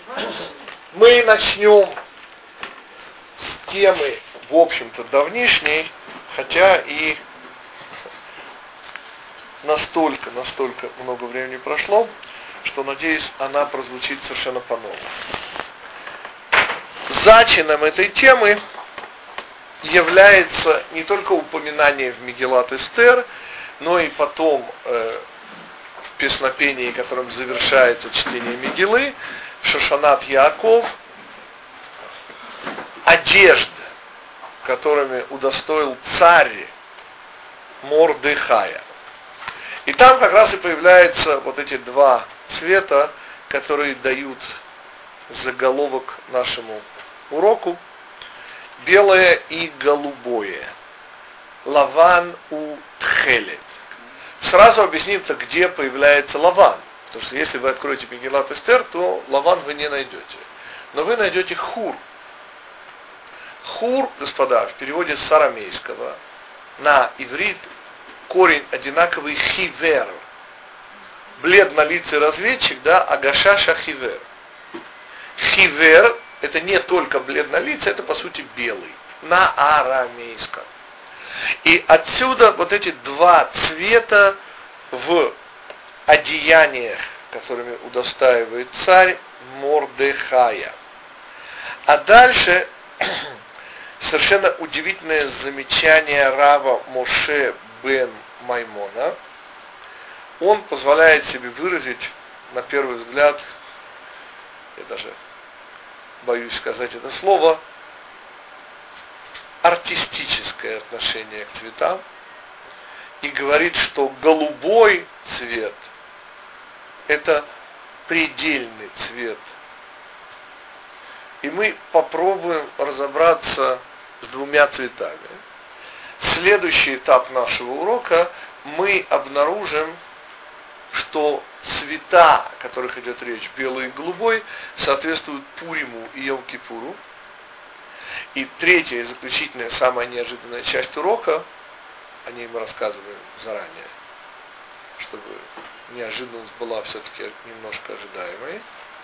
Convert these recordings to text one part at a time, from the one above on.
Мы начнем с темы, в общем-то, давнишней, хотя и настолько много времени прошло, что, надеюсь, она прозвучит совершенно по-новому. Зачином этой темы является не только упоминание в Мегилат Эстер, но и потом в песнопении, которым завершается чтение Мегилы, в Шошанат Яаков, одежды, которыми удостоил царь Мордехая. И там как раз и появляются вот эти два цвета, которые дают заголовок нашему уроку. Белое и голубое. Лаван у тхелет. Сразу объяснится, где появляется лаван. Потому что если вы откроете Мегилат Эстер, то лаван вы не найдете. Но вы найдете хур. Хур, господа, в переводе с арамейского на иврит корень одинаковый хивер. Бледнолицый разведчик, да, агашаша хивер. Хивер — это не только бледнолицый, это по сути белый. На арамейском. И отсюда вот эти два цвета в одеяниях, которыми удостаивает царь Мордехая. А дальше совершенно удивительное замечание Рава Моше бен Маймона. Он позволяет себе выразить, на первый взгляд, я даже боюсь сказать это слово, артистическое отношение к цветам, и говорит, что голубой цвет — это предельный цвет. И мы попробуем разобраться с двумя цветами. Следующий этап нашего урока мы обнаружим, что цвета, о которых идет речь, белый и голубой, соответствуют Пуриму и Йом-Кипуру. И третья и заключительная, самая неожиданная часть урока, о ней мы рассказываем заранее, чтобы неожиданность была все-таки немножко ожидаемой.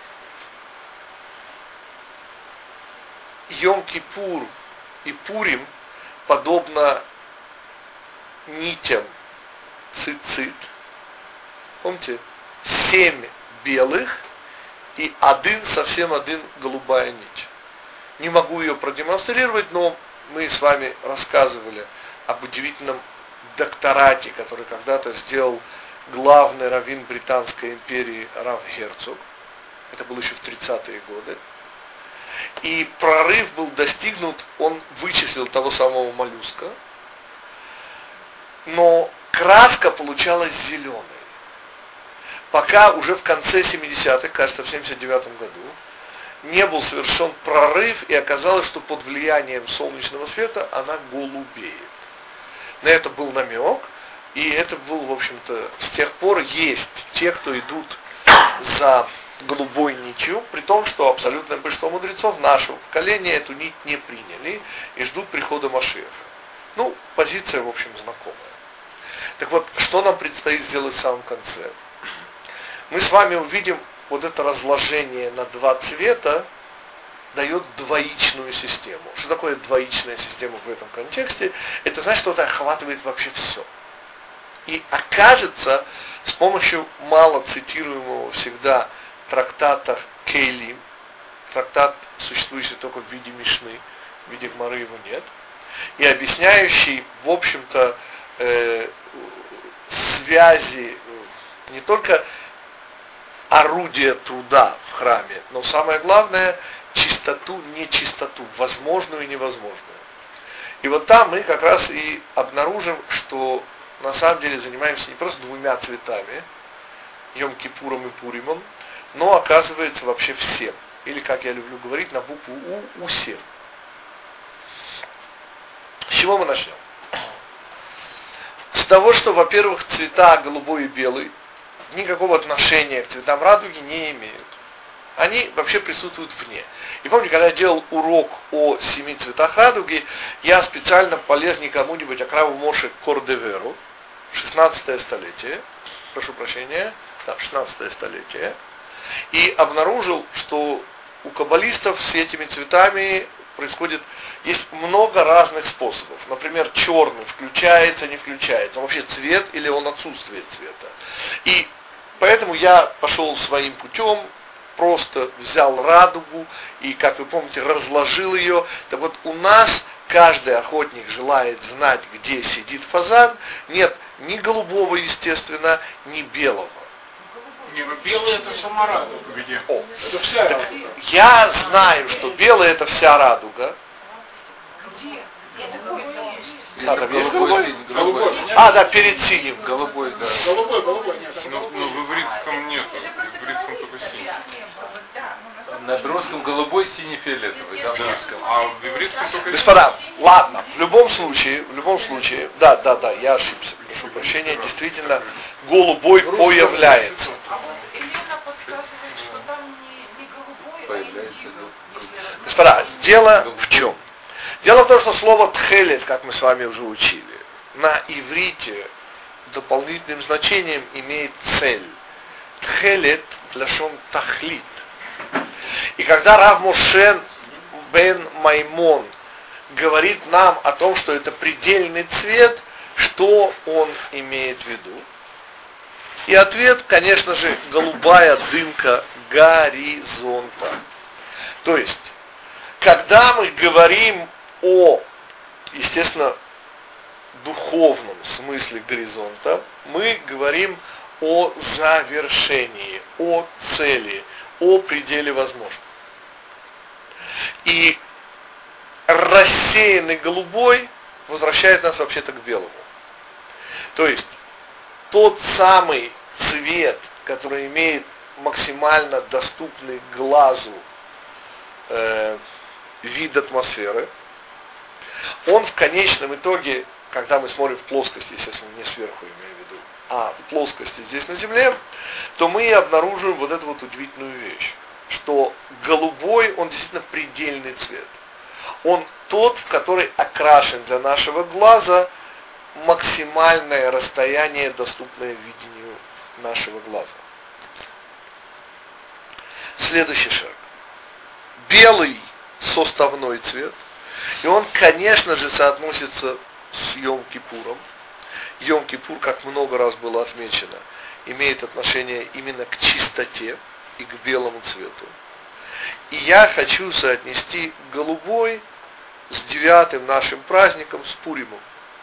Йом-Кипур и Пурим, подобно нитям цицит, помните, 7 белых и совсем один голубая нить. Не могу ее продемонстрировать, но мы с вами рассказывали об удивительном докторате, который когда-то сделал главный раввин Британской империи Рав Герцог. Это было еще в 30-е годы. И прорыв был достигнут, он вычислил того самого моллюска, но краска получалась зеленой. Пока уже в конце 70-х, кажется, в 79-м году, не был совершен прорыв, и оказалось, что под влиянием солнечного света она голубеет. На это был намек, и это был, в общем-то, с тех пор есть те, кто идут за голубой нитью, при том, что абсолютное большинство мудрецов нашего поколения эту нить не приняли и ждут прихода Машиаха. Ну, позиция, в общем, знакомая. Так вот, что нам предстоит сделать в самом конце? Мы с вами увидим, вот это разложение на два цвета дает двоичную систему. Что такое двоичная система в этом контексте? Это значит, что это охватывает вообще все. И окажется, с помощью мало цитируемого всегда трактата Кейлим, трактат, существующий только в виде Мишны, в виде Гмары его нет, и объясняющий, в общем-то, связи не только орудия труда в храме, но самое главное, чистоту, нечистоту, возможную и невозможную. И вот там мы как раз и обнаружим, что на самом деле занимаемся не просто двумя цветами, Йом-Кипуром и Пуримом, но оказывается вообще всем. Или, как я люблю говорить, на букву У, усем. С чего мы начнем? С того, что, во-первых, цвета голубой и белый никакого отношения к цветам радуги не имеют. Они вообще присутствуют вне. И помните, когда я делал урок о 7 цветах радуги, я специально полез не кому-нибудь, а к Раву Моше Кордеверу, 16 столетие, прошу прощения, да, 16 столетие, и обнаружил, что у каббалистов с этими цветами есть много разных способов. Например, черный включается, не включается. Он вообще цвет или он отсутствие цвета. И поэтому я пошел своим путем, просто взял радугу и, как вы помните, разложил ее. Так вот, у нас каждый охотник желает знать, где сидит фазан. Нет ни голубого, естественно, ни белого. Не, ну белый это сама радуга. Это вся радуга. Я знаю, что белый это вся радуга. Где? Да, там есть голубой? Голубой. Да, перед синим. Голубой, да. Голубой, нет. Ну, в ивритском нет. В ивритском только синий. На русском голубой, синий, фиолетовый, да, в русском. А в ивритском только синий. Господа, ладно, в любом случае, да, я ошибся, прошу прощения, действительно, голубой появляется. А вот Елена подсказывает, что там не голубой, Появляется, Господа, дело в чем? Дело в том, что слово тхелет, как мы с вами уже учили, на иврите дополнительным значением имеет цель. Тхелет лашон тахлит. И когда Рав Моше бен Маймон говорит нам о том, что это предельный цвет, что он имеет в виду? И ответ, конечно же, голубая дымка горизонта. То есть, когда мы говорим о, естественно, духовном смысле горизонта, мы говорим о завершении, о цели, о пределе возможного. И рассеянный голубой возвращает нас вообще-то к белому. То есть, тот самый цвет, который имеет максимально доступный глазу вид атмосферы, он в конечном итоге, когда мы смотрим в плоскости, естественно, не сверху имею в виду, а в плоскости здесь на Земле, то мы обнаруживаем вот эту вот удивительную вещь, что голубой, он действительно предельный цвет. Он тот, в который окрашен для нашего глаза максимальное расстояние, доступное видению нашего глаза. Следующий шаг. Белый составной цвет. И он, конечно же, соотносится с Йом-Кипуром. Йом-Кипур, как много раз было отмечено, имеет отношение именно к чистоте и к белому цвету. И я хочу соотнести голубой с 9-м нашим праздником, с Пуримом.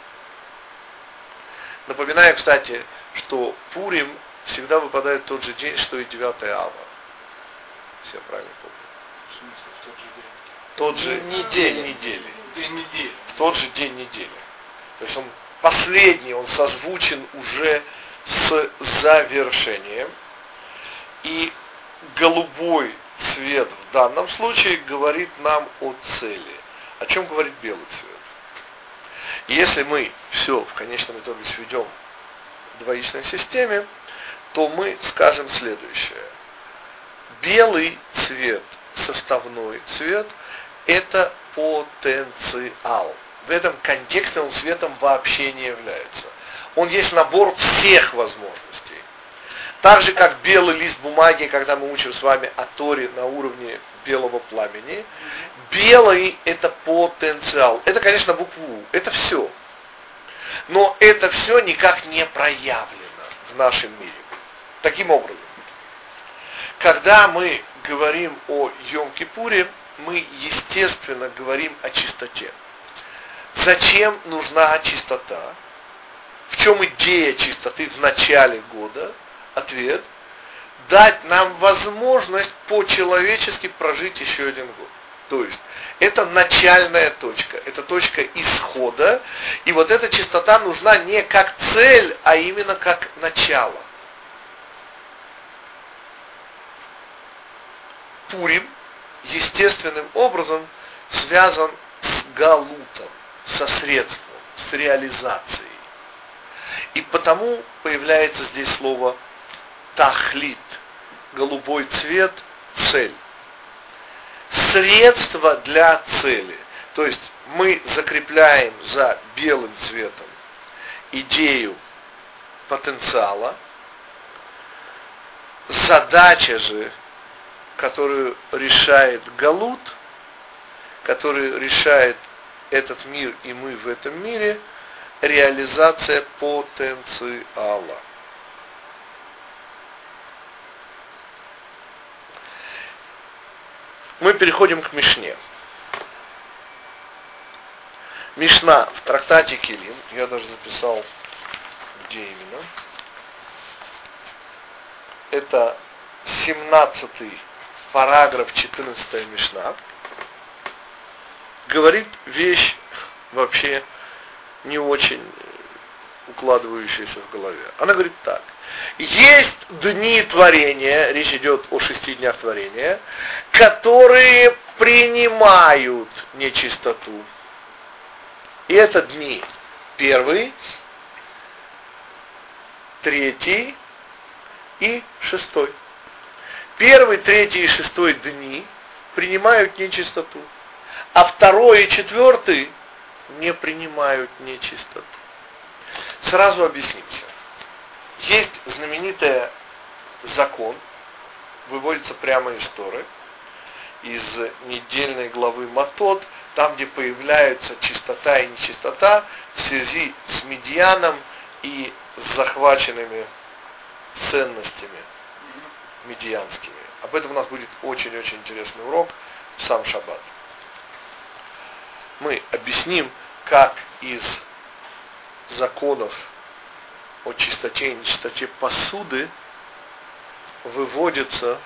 Напоминаю, кстати, что Пурим всегда выпадает в тот же день, что и 9 Ава. Если я правильно помню. Тот же день недели. В тот же день недели. То есть он последний, он созвучен уже с завершением. И голубой цвет в данном случае говорит нам о цели. О чем говорит белый цвет? И если мы все в конечном итоге сведем в двоичной системе, то мы скажем следующее. Белый цвет, составной цвет, это потенциал. В этом контексте он цветом вообще не является. Он есть набор всех возможностей. Так же, как белый лист бумаги, когда мы учим с вами о Торе на уровне белого пламени, белый это потенциал. Это, конечно, букву У. Это все. Но это все никак не проявлено в нашем мире. Таким образом, когда мы говорим о Йом-Кипуре, мы, естественно, говорим о чистоте. Зачем нужна чистота? В чем идея чистоты в начале года? Ответ. Дать нам возможность по-человечески прожить еще один год. То есть, это начальная точка, это точка исхода. И вот эта чистота нужна не как цель, а именно как начало. Пурим естественным образом связан с галутом, со средством, с реализацией. И потому появляется здесь слово тахлит, голубой цвет, цель. Средство для цели. То есть мы закрепляем за белым цветом идею потенциала. задача же, которую решает Галут, которую решает этот мир и мы в этом мире, реализация потенциала. Мы переходим к Мишне. Мишна в трактате Келим, я даже записал, где именно. Это 17-й параграф, 14-я Мишна. Говорит вещь вообще не очень укладывающаяся в голове. Она говорит так. Есть дни творения, речь идет о 6 днях творения, которые принимают нечистоту. И это дни 1, 3 и 6. 1, 3 и 6 дни принимают нечистоту, а 2 и 4 не принимают нечистоту. Сразу объяснимся. Есть знаменитый закон, выводится прямо из Торы, из недельной главы Матот, там, где появляются чистота и нечистота в связи с Медьяном и с захваченными ценностями медьянскими. Об этом у нас будет очень-очень интересный урок в сам шаббат. Мы объясним, как из законов о чистоте и нечистоте посуды выводится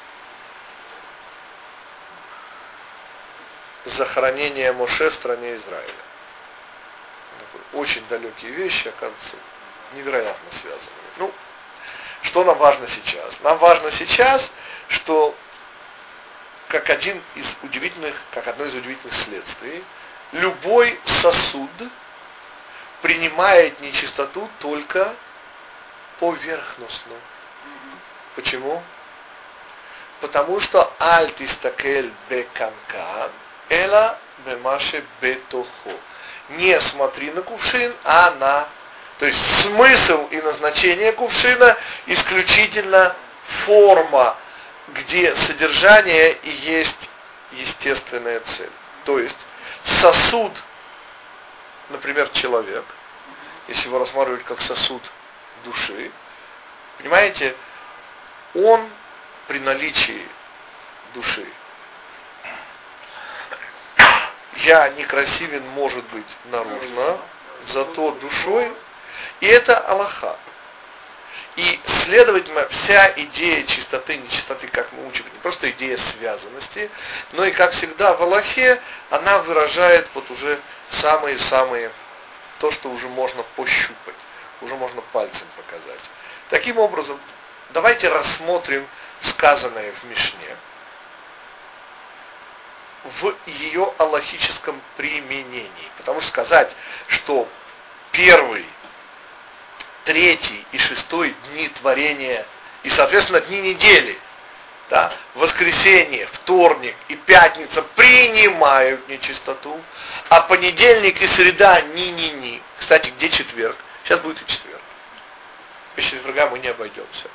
захоронение Моше в стране Израиля. Очень далекие вещи, оказывается, невероятно связаны. Что нам важно сейчас? Нам важно сейчас, что как одно из удивительных следствий, любой сосуд принимает нечистоту только поверхностно. Почему? Потому что аль-тистакель беканкан эла бемаше бетохо. Не смотри на кувшин, а на... То есть смысл и назначение кувшина исключительно форма, где содержание и есть естественная цель. То есть сосуд, например, человек, если его рассматривать как сосуд души, понимаете, он при наличии души. Я некрасивен, может быть, наружно, зато душой, и это Аллаха. И, следовательно, вся идея чистоты, нечистоты, как мы учим, не просто идея связанности, но и, как всегда, в Аллахе она выражает вот уже самые-самые, то, что уже можно пощупать, уже можно пальцем показать. Таким образом, давайте рассмотрим сказанное в Мишне в ее аллахическом применении. Потому что сказать, что 1, 3 и 6 дни творения и, соответственно, дни недели, да, воскресенье, вторник и пятница принимают нечистоту, а понедельник и среда ни-ни-ни. Кстати, где четверг? Сейчас будет и четверг. Без четверга мы не обойдемся.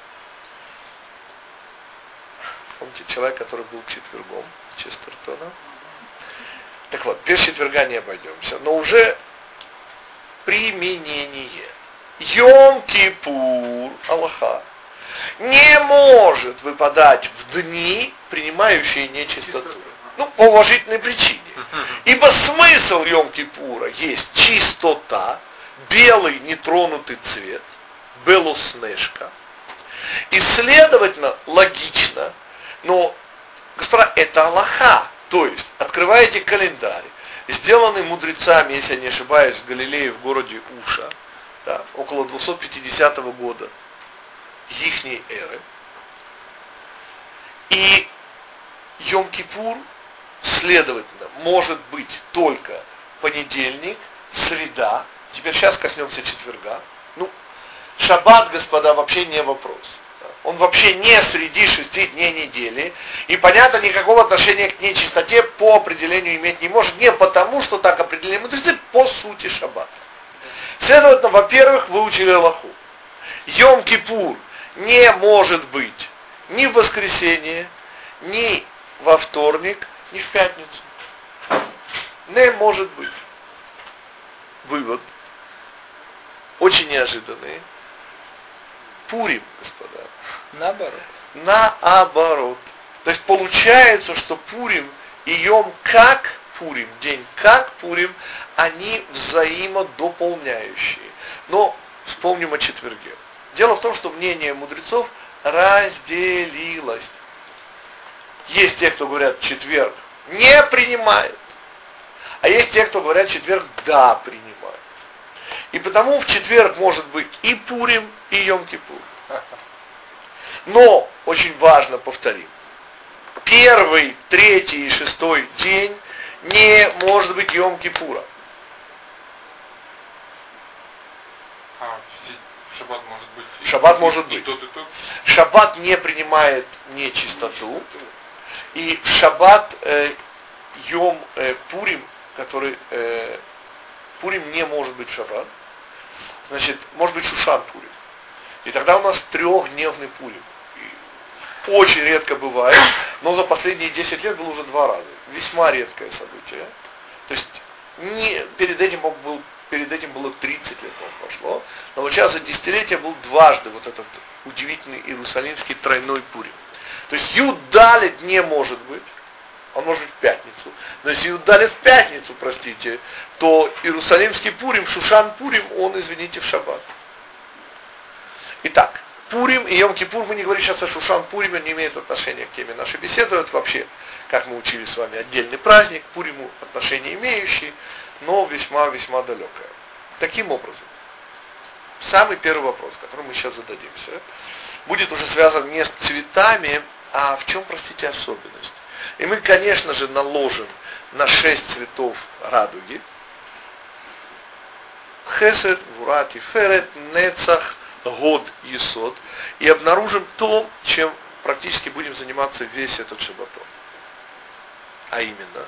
Помните, человек, который был четвергом, Честертона? Так вот, без четверга не обойдемся. Но уже применение. Йом-Кипур, Аллаха, не может выпадать в дни, принимающие нечистоту. По уважительной причине. Ибо смысл Йом-Кипура есть чистота, белый нетронутый цвет, белоснежка. И, следовательно, логично, но, господа, это Аллаха. То есть, открываете календарь, сделанный мудрецами, если я не ошибаюсь, в Галилее, в городе Уша, да, около 250 года ихней эры. И Йом-Кипур, следовательно, может быть только понедельник, среда. Теперь сейчас коснемся четверга. Шаббат, господа, вообще не вопрос. Он вообще не среди 6 дней недели. И, понятно, никакого отношения к нечистоте по определению иметь не может. Не потому, что так определили мудрецы, по сути шаббата. Следовательно, во-первых, выучили Аллаху. Йом-Кипур не может быть ни в воскресенье, ни во вторник, ни в пятницу. Не может быть. Вывод. Очень неожиданный. Пурим, господа. Наоборот. Наоборот. То есть получается, что Пурим и Йом как Пурим, день как Пурим, они взаимодополняющие. Но вспомним о четверге. Дело в том, что мнение мудрецов разделилось. Есть те, кто говорят, четверг не принимает. А есть те, кто говорят, четверг да принимает. И потому в четверг может быть и Пурим, и Йом-Кипур. Но, очень важно, повторим, первый, третий и шестой день не может быть Йом-Кипура. Шаббат может быть. Шаббат может быть. И тот, и тот. Шаббат не принимает нечистоту. И в шаббат Йом Пурим, который Пурим не может быть в шаббат, значит, может быть Шушан Пурим. И тогда у нас трехдневный Пурим. И очень редко бывает, но за последние 10 лет было уже 2 раза. Весьма редкое событие. То есть перед этим было 30 лет, прошло. Но вот сейчас за десятилетие был дважды вот этот удивительный иерусалимский тройной Пурим. То есть Юдалит не может быть, он может быть в пятницу. Но если Юдалит в пятницу, простите, то иерусалимский Пурим, Шушан Пурим, он, извините, в шаббат. Итак, Пурим и Йом-Кипур, мы не говорим сейчас о Шушан Пуриме, не имеет отношения к теме нашей беседы, это вообще, как мы учили с вами, отдельный праздник, к Пуриму отношения имеющий, но весьма-весьма далекое. Таким образом, самый первый вопрос, который мы сейчас зададимся, будет уже связан не с цветами, а в чем, простите, особенность. И мы, конечно же, наложим на 6 цветов радуги. Хесед, Вура, Тиферет, Нецах, Год, Есод. И обнаружим то, чем практически будем заниматься весь этот шаббатон. А именно,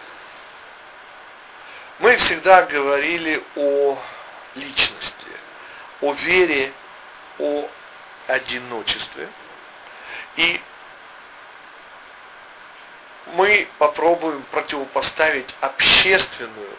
мы всегда говорили о личности, о вере, о одиночестве. И мы попробуем противопоставить общественную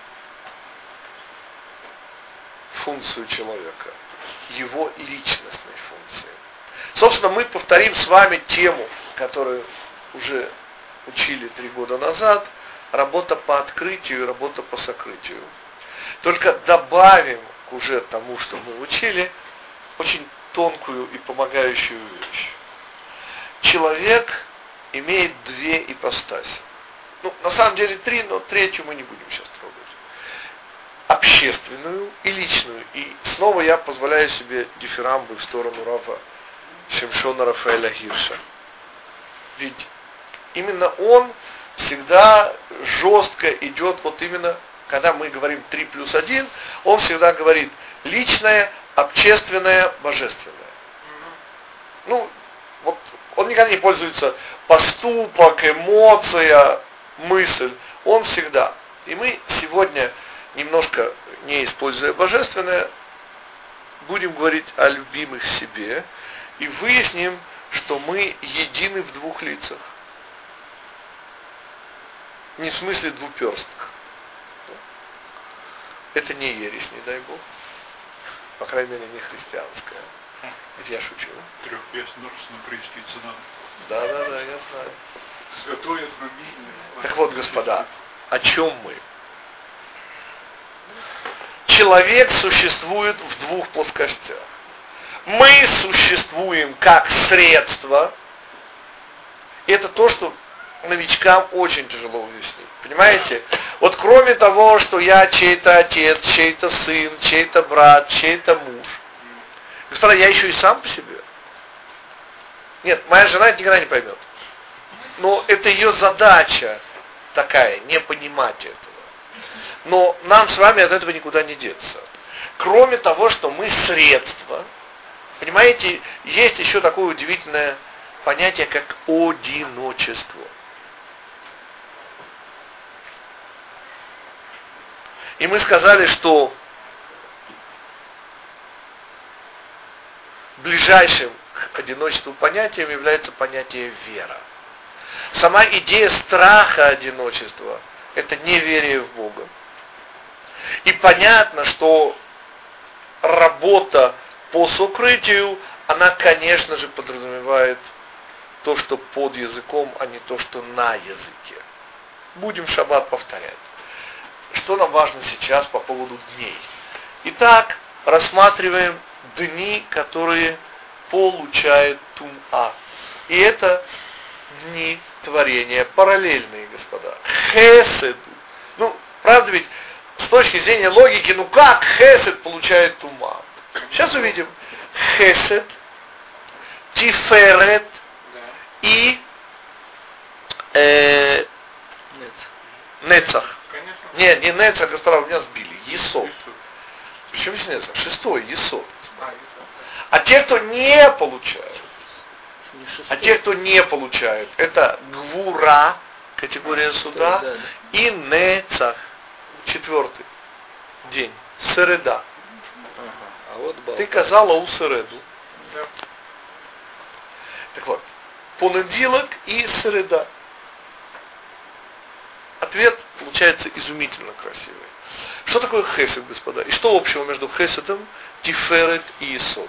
функцию человека его личностной функции. Собственно, мы повторим с вами тему, которую уже учили 3 года назад, работа по открытию и работа по сокрытию. Только добавим к уже тому, что мы учили, очень тонкую и помогающую вещь. Человек имеет 2 ипостаси. На самом деле 3, но 3-ю мы не будем сейчас трогать. Общественную и личную. И снова я позволяю себе дифирамбы в сторону Рава Шимшона Рафаэля Гирша. Ведь именно он всегда жестко идет, вот именно, когда мы говорим 3+1, он всегда говорит личное, общественное, божественное. Вот он никогда не пользуется поступок, эмоция, мысль. Он всегда. И мы сегодня, немножко не используя божественное, будем говорить о любимых себе и выясним, что мы едины в 2 лицах. Не в смысле двуперстных. Это не ересь, не дай Бог. По крайней мере, не христианская. Это я шучу. Трехпеснорственно причтить цена. Да, я знаю. Святое знамение. Так вот, господа, о чем мы? Человек существует в 2 плоскостях. Мы существуем как средство. И это то, что новичкам очень тяжело объяснить. Понимаете? Вот кроме того, что я чей-то отец, чей-то сын, чей-то брат, чей-то муж. Господа, я еще и сам по себе. Нет, моя жена это никогда не поймет. Но это ее задача такая, не понимать этого. Но нам с вами от этого никуда не деться. Кроме того, что мы средства, понимаете, есть еще такое удивительное понятие, как одиночество. И мы сказали, что ближайшим одиночеству понятием является понятие вера. Сама идея страха одиночества – это неверие в Бога. И понятно, что работа по сокрытию, она, конечно же, подразумевает то, что под языком, а не то, что на языке. Будем в шаббат повторять. Что нам важно сейчас по поводу дней? Итак, рассматриваем дни, которые получают тума. И это дни творения параллельные, господа. Хеседу. Ну, правда ведь, с точки зрения логики, ну как хесед получает тума? Сейчас увидим. Хесед, тиферет и нецах. Нет, не нецах, господа, у меня сбили. Есод. Причем здесь нецах? Шестой, есод. А те, кто не получают, это гвура, категория суда, и нецах, четвертый день, середа. Ты казала у середу. Так вот, понедельник и среда. Ответ получается изумительно красивый. Что такое хесед, господа? И что общего между хеседом, тиферет и есод?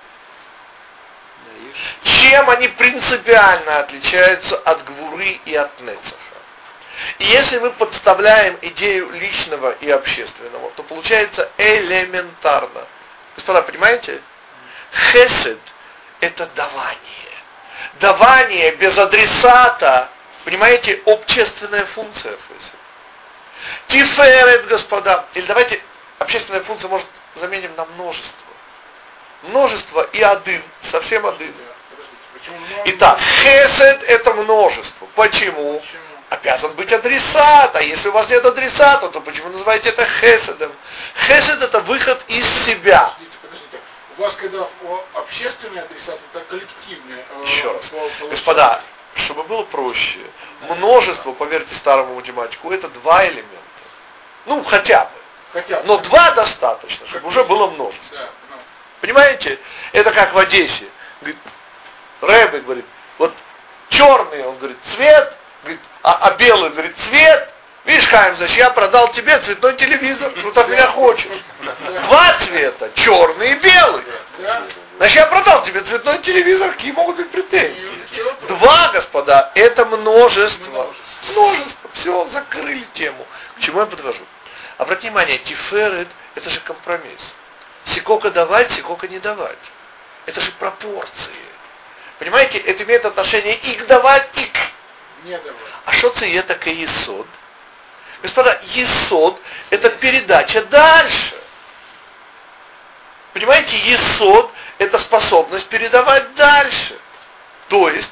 Чем они принципиально отличаются от гвуры и от нецаха? И если мы подставляем идею личного и общественного, то получается элементарно. Господа, понимаете? Хесед – это давание. Давание без адресата, понимаете, общественная функция хесед. Тиферет, господа, или давайте общественная функция, может, заменим на множество. Множество и один, совсем один. Итак, хесед это множество. Почему? Обязан быть адресат, а если у вас нет адресата, то почему называете это хеседом? Хесед это выход из себя. Подождите. У вас когда общественный адресат, это коллективный. Еще раз. Господа, чтобы было проще, множество, поверьте старому математику, это два элемента. Ну, хотя бы. Но два достаточно, чтобы уже было множество. Да, понимаете? Это как в Одессе. Говорит, Рэбе говорит, вот черный, он говорит, цвет, говорит, а белый, говорит, цвет. Видишь, Хаим, значит, я продал тебе цветной телевизор, ну так меня хочешь. Два цвета, черный и белый. Значит, я продал тебе цветной телевизор, какие могут быть претензии? Два, господа, это множество. Множество. Все, закрыли тему. К чему я подвожу? Обратите внимание, тиферет, это же компромисс. Сикока давать, сикока не давать. Это же пропорции. Понимаете, это имеет отношение и к давать, и к не давать. А что це таке есод? Господа, есод это передача дальше. Понимаете, есод это способность передавать дальше. То есть,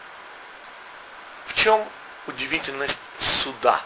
в чем удивительность суда?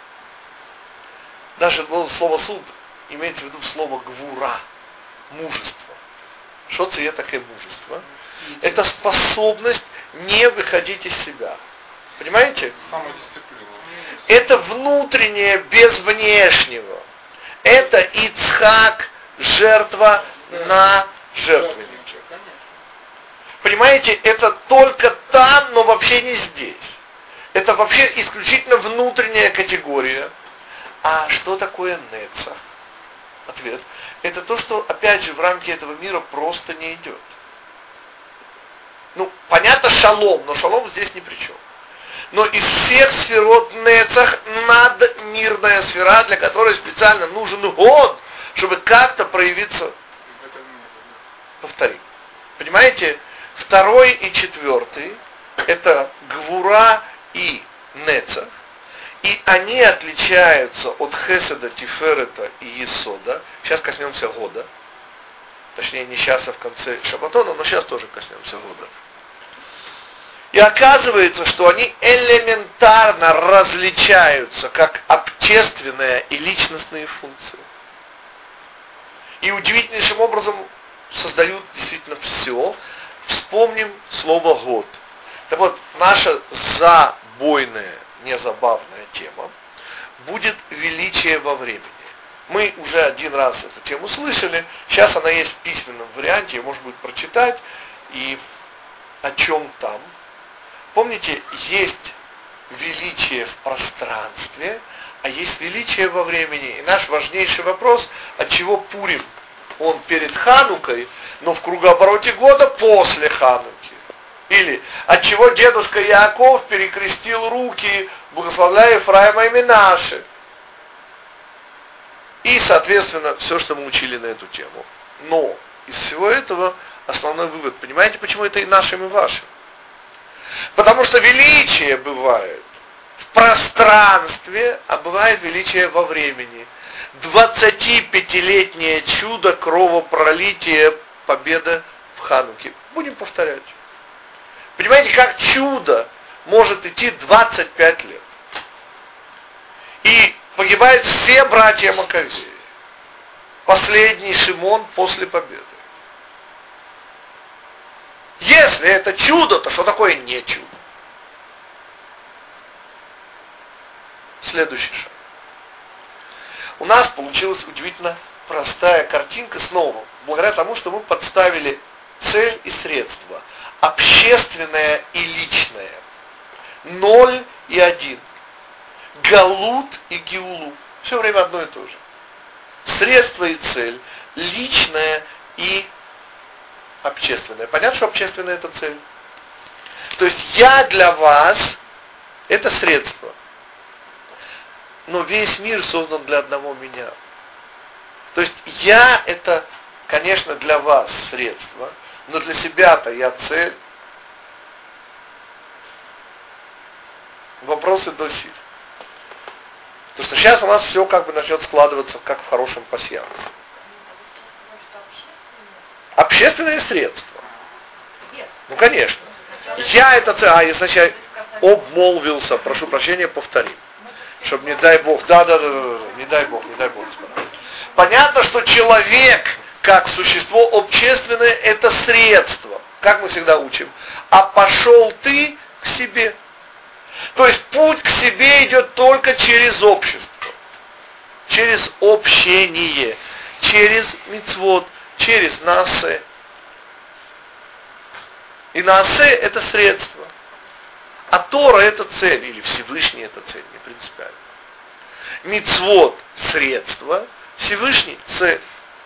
Даже слово суд имеется в виду слово гвура, мужество. Что це такое мужество? Это способность не выходить из себя. Понимаете? Самодисциплина. Это внутреннее без внешнего. Это Ицхак, жертва на жертвеннике. Понимаете, это только там, но вообще не здесь. Это вообще исключительно внутренняя категория. А что такое нецах? Ответ. Это то, что, опять же, в рамки этого мира просто не идет. Ну, понятно, шалом, но шалом здесь ни при чем. Но из всех сферот нецах надмирная сфера, для которой специально нужен год, чтобы как-то проявиться. Повторим. Понимаете, второй и четвертый это гвура и нецах. И они отличаются от хеседа, тиферета и есода. Сейчас коснемся года. Точнее, не сейчас, а в конце шаббатона, но сейчас тоже коснемся года. И оказывается, что они элементарно различаются как общественные и личностные функции. И удивительнейшим образом создают действительно все. Вспомним слово год. Так вот, наша забойная, незабавная тема будет величие во времени. Мы уже один раз эту тему слышали, сейчас она есть в письменном варианте, ее можно будет прочитать. И о чем там? Помните, есть величие в пространстве, а есть величие во времени. И наш важнейший вопрос, от чего Пурим? Он перед Ханукой, но в кругообороте года после Хануки. Или от чего дедушка Яаков перекрестил руки, благословляя Ефраима и Менаше. И, соответственно, все, что мы учили на эту тему. Но из всего этого основной вывод. Понимаете, почему это и нашим, и вашим? Потому что величие бывает в пространстве, а бывает величие во времени. 25-летнее чудо кровопролития, победа в Хануке. Будем повторять. Понимаете, как чудо может идти 25 лет. И погибают все братья Маковеи. Последний Шимон после победы. Если это чудо, то что такое не чудо? Следующий шаг. У нас получилась удивительно простая картинка снова, благодаря тому, что мы подставили цель и средства. Общественное и личное. 0 и 1. Галут и Геулу. Все время одно и то же. Средство и цель. Личное и общественное. Понятно, что общественное это цель? То есть я для вас это средство. Но весь мир создан для одного меня. То есть я это, конечно, для вас средство, но для себя-то я цель. Вопросы до сих. Потому что сейчас у нас все как бы начнет складываться, как в хорошем пасьянсе. Общественное средство. Ну, конечно. Я это цель. А, если я обмолвился, прошу прощения, повторим. Чтобы, не дай Бог, не дай Бог, господа. Понятно, что человек, как существо общественное, это средство. Как мы всегда учим. А пошел ты к себе. То есть путь к себе идет только через общество. Через общение. Через мицвот. Через наасе. И наасе это средство. А Тора это цель, или Всевышний это цель, не принципиально. Мицвот средство, Всевышний цель.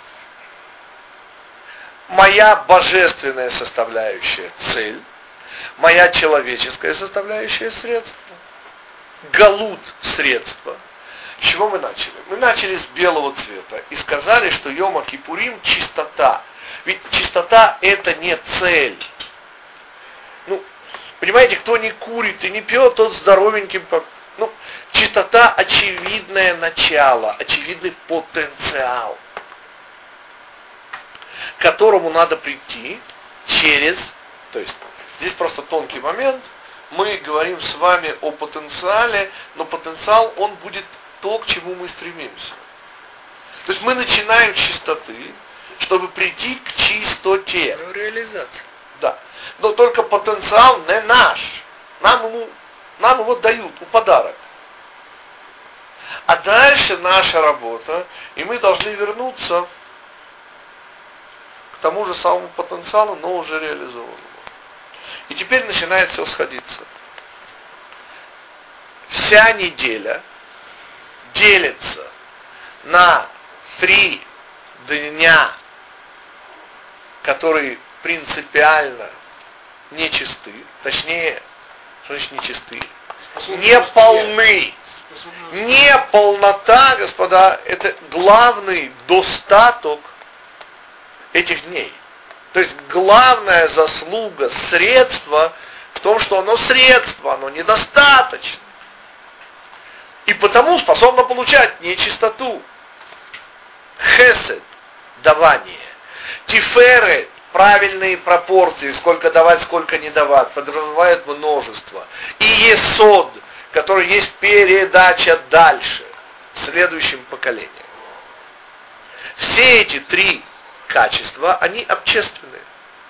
Моя божественная составляющая цель, моя человеческая составляющая средство, галут средство. С чего мы начали? Мы начали с белого цвета и сказали, что Йома Кипурим чистота. Ведь чистота это не цель. Ну, понимаете, кто не курит и не пьет, тот здоровеньким. Ну, чистота очевидное начало, очевидный потенциал, к которому надо прийти через, то есть, здесь просто тонкий момент, мы говорим с вами о потенциале, но потенциал, он будет то, к чему мы стремимся. То есть мы начинаем с чистоты, чтобы прийти к чистоте. Реализация. Да. Но только потенциал не наш. Нам его дают в подарок. А дальше наша работа, и мы должны вернуться к тому же самому потенциалу, но уже реализованному. И теперь начинает все сходиться. Вся неделя делится на 3 дня, которые принципиально нечисты, точнее, что значит нечисты? Не полны. Не полнота, господа, это главный достаток этих дней. То есть главная заслуга средства в том, что оно средство, оно недостаточно. И потому способно получать нечистоту. Хесед – давание. Тиферет – правильные пропорции, сколько давать, сколько не давать, подразумевает множество. И есод, который есть передача дальше, следующим поколениям. Все эти 3 качества, они общественные.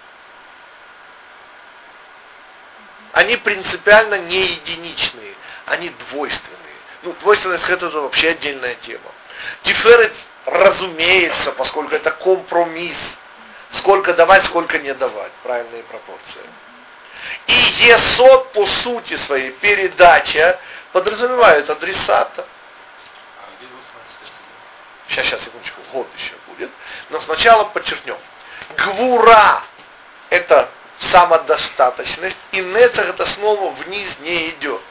Они принципиально не единичные, они двойственные. Ну, двойственность это уже вообще отдельная тема. Тиферет, разумеется, поскольку это компромисс Сколько давать, сколько не давать. Правильные пропорции. И есод по сути своей, передача, подразумевает адресата. Сейчас, секундочку, год еще будет. Но сначала подчеркнем. Гвура – это самодостаточность, и нецах это снова вниз не идет.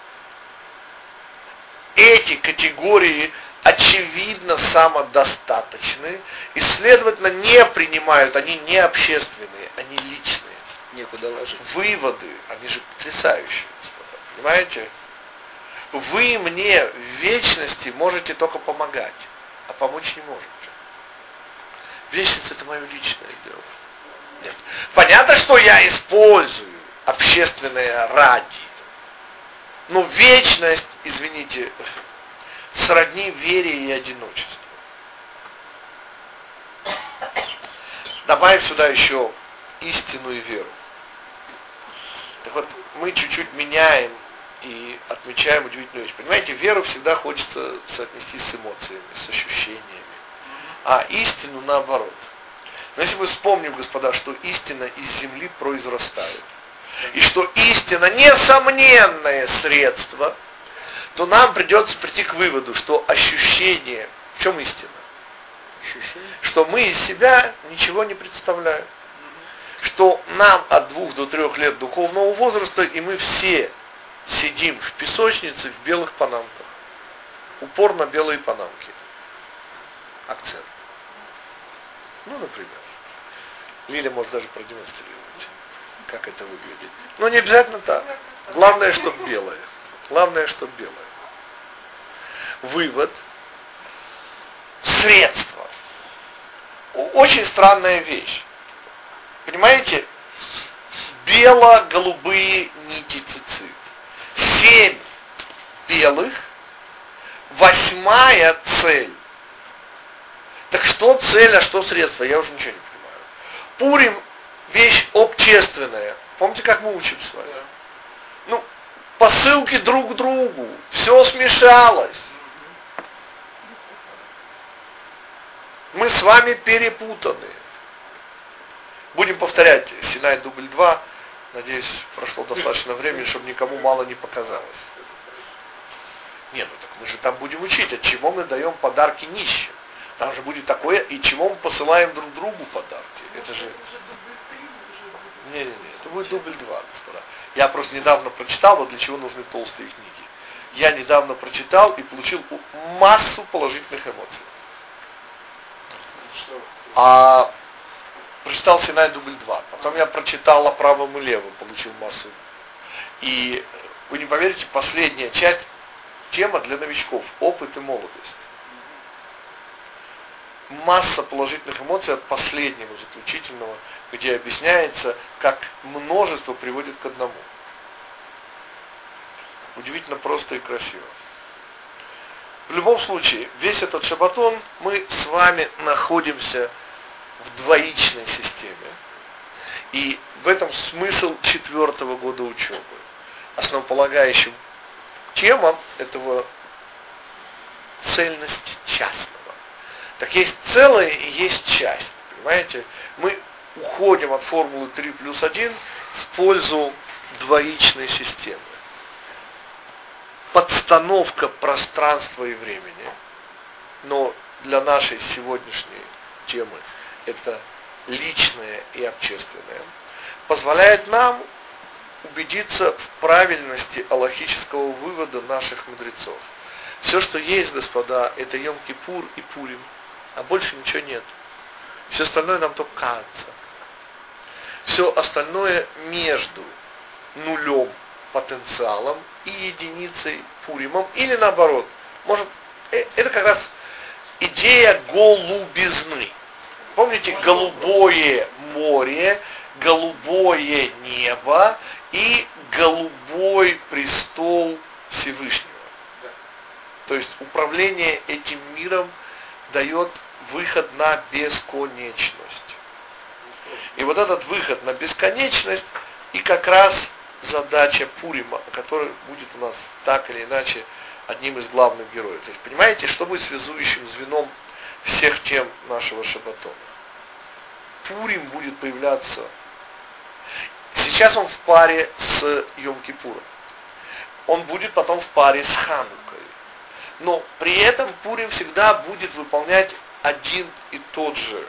Эти категории очевидно самодостаточны и, следовательно, не принимают, они не общественные, они личные. Некуда ложить. Выводы, они же потрясающие, господа, понимаете? Вы мне в вечности можете только помогать, а помочь не можете. Вечность это мое личное дело. Нет. Понятно, что я использую общественное ради. Но вечность, извините, сродни вере и одиночеству. Добавим сюда еще истину и веру. Так вот, мы чуть-чуть меняем и отмечаем удивительную вещь. Понимаете, веру всегда хочется соотнести с эмоциями, с ощущениями. А истину наоборот. Но если мы вспомним, господа, что истина из земли произрастает, и что истина несомненное средство, то нам придется прийти к выводу, что ощущение, в чем истина? Ощущение? Что мы из себя ничего не представляем. Что нам от 2 до 3 лет духовного возраста, и мы все сидим в песочнице в белых панамках. Упор на белые панамки. Акцент. Ну, например. Лиля может даже продемонстрировать, как это выглядит. Но не обязательно так. Главное, чтобы белое. Главное, чтобы белое. Вывод. Средство. Очень странная вещь. Понимаете? Бело-голубые нити цицит. 7 белых, 8 цель. Так что цель, а что средство? Я уже ничего не понимаю. Пурим – вещь общественная. Помните, как мы учим с вами? Ну, посылки друг к другу. Все смешалось. Мы с вами перепутаны. Будем повторять Синай дубль 2. Надеюсь, прошло достаточно времени, чтобы никому мало не показалось. Нет, ну так мы же там будем учить, от чего мы даем подарки нищим. Там же будет такое, и чего мы посылаем друг другу подарки. Это же... Не, это будет дубль 2, господа. Я просто недавно прочитал, вот для чего нужны толстые книги. Я недавно прочитал и получил массу положительных эмоций. Прочитал Синай дубль 2. Потом я прочитал о правом и левом, получил массу. И вы не поверите, последняя часть, тема для новичков, опыт и молодость. Масса положительных эмоций от последнего, заключительного, где объясняется, как множество приводит к одному. Удивительно просто и красиво. В любом случае, весь этот шаббатон мы с вами находимся в двоичной системе. И в этом смысл 4-го года учебы. Основополагающим темам этого цельность частного. Так есть целое и есть часть. Понимаете? Мы уходим от формулы 3+1 в пользу двоичной системы. Подстановка пространства и времени, но для нашей сегодняшней темы это личное и общественное, позволяет нам убедиться в правильности алахического вывода наших мудрецов. Все, что есть, господа, это Йом-Кипур и Пурим, а больше ничего нет. Все остальное нам только кажется. Все остальное между нулем, потенциалом и единицей Пуримом, или наоборот. Может, это как раз идея голубизны. Помните, голубое море, голубое небо и голубой престол Всевышнего. То есть управление этим миром дает выход на бесконечность. И вот этот выход на бесконечность и как раз задача Пурима, которая будет у нас так или иначе одним из главных героев. То есть, понимаете, что будет связующим звеном всех тем нашего шаббатона? Пурим будет появляться. Сейчас он в паре с Йом-Кипуром. Он будет потом в паре с Ханукой. Но при этом Пурим всегда будет выполнять один и тот же.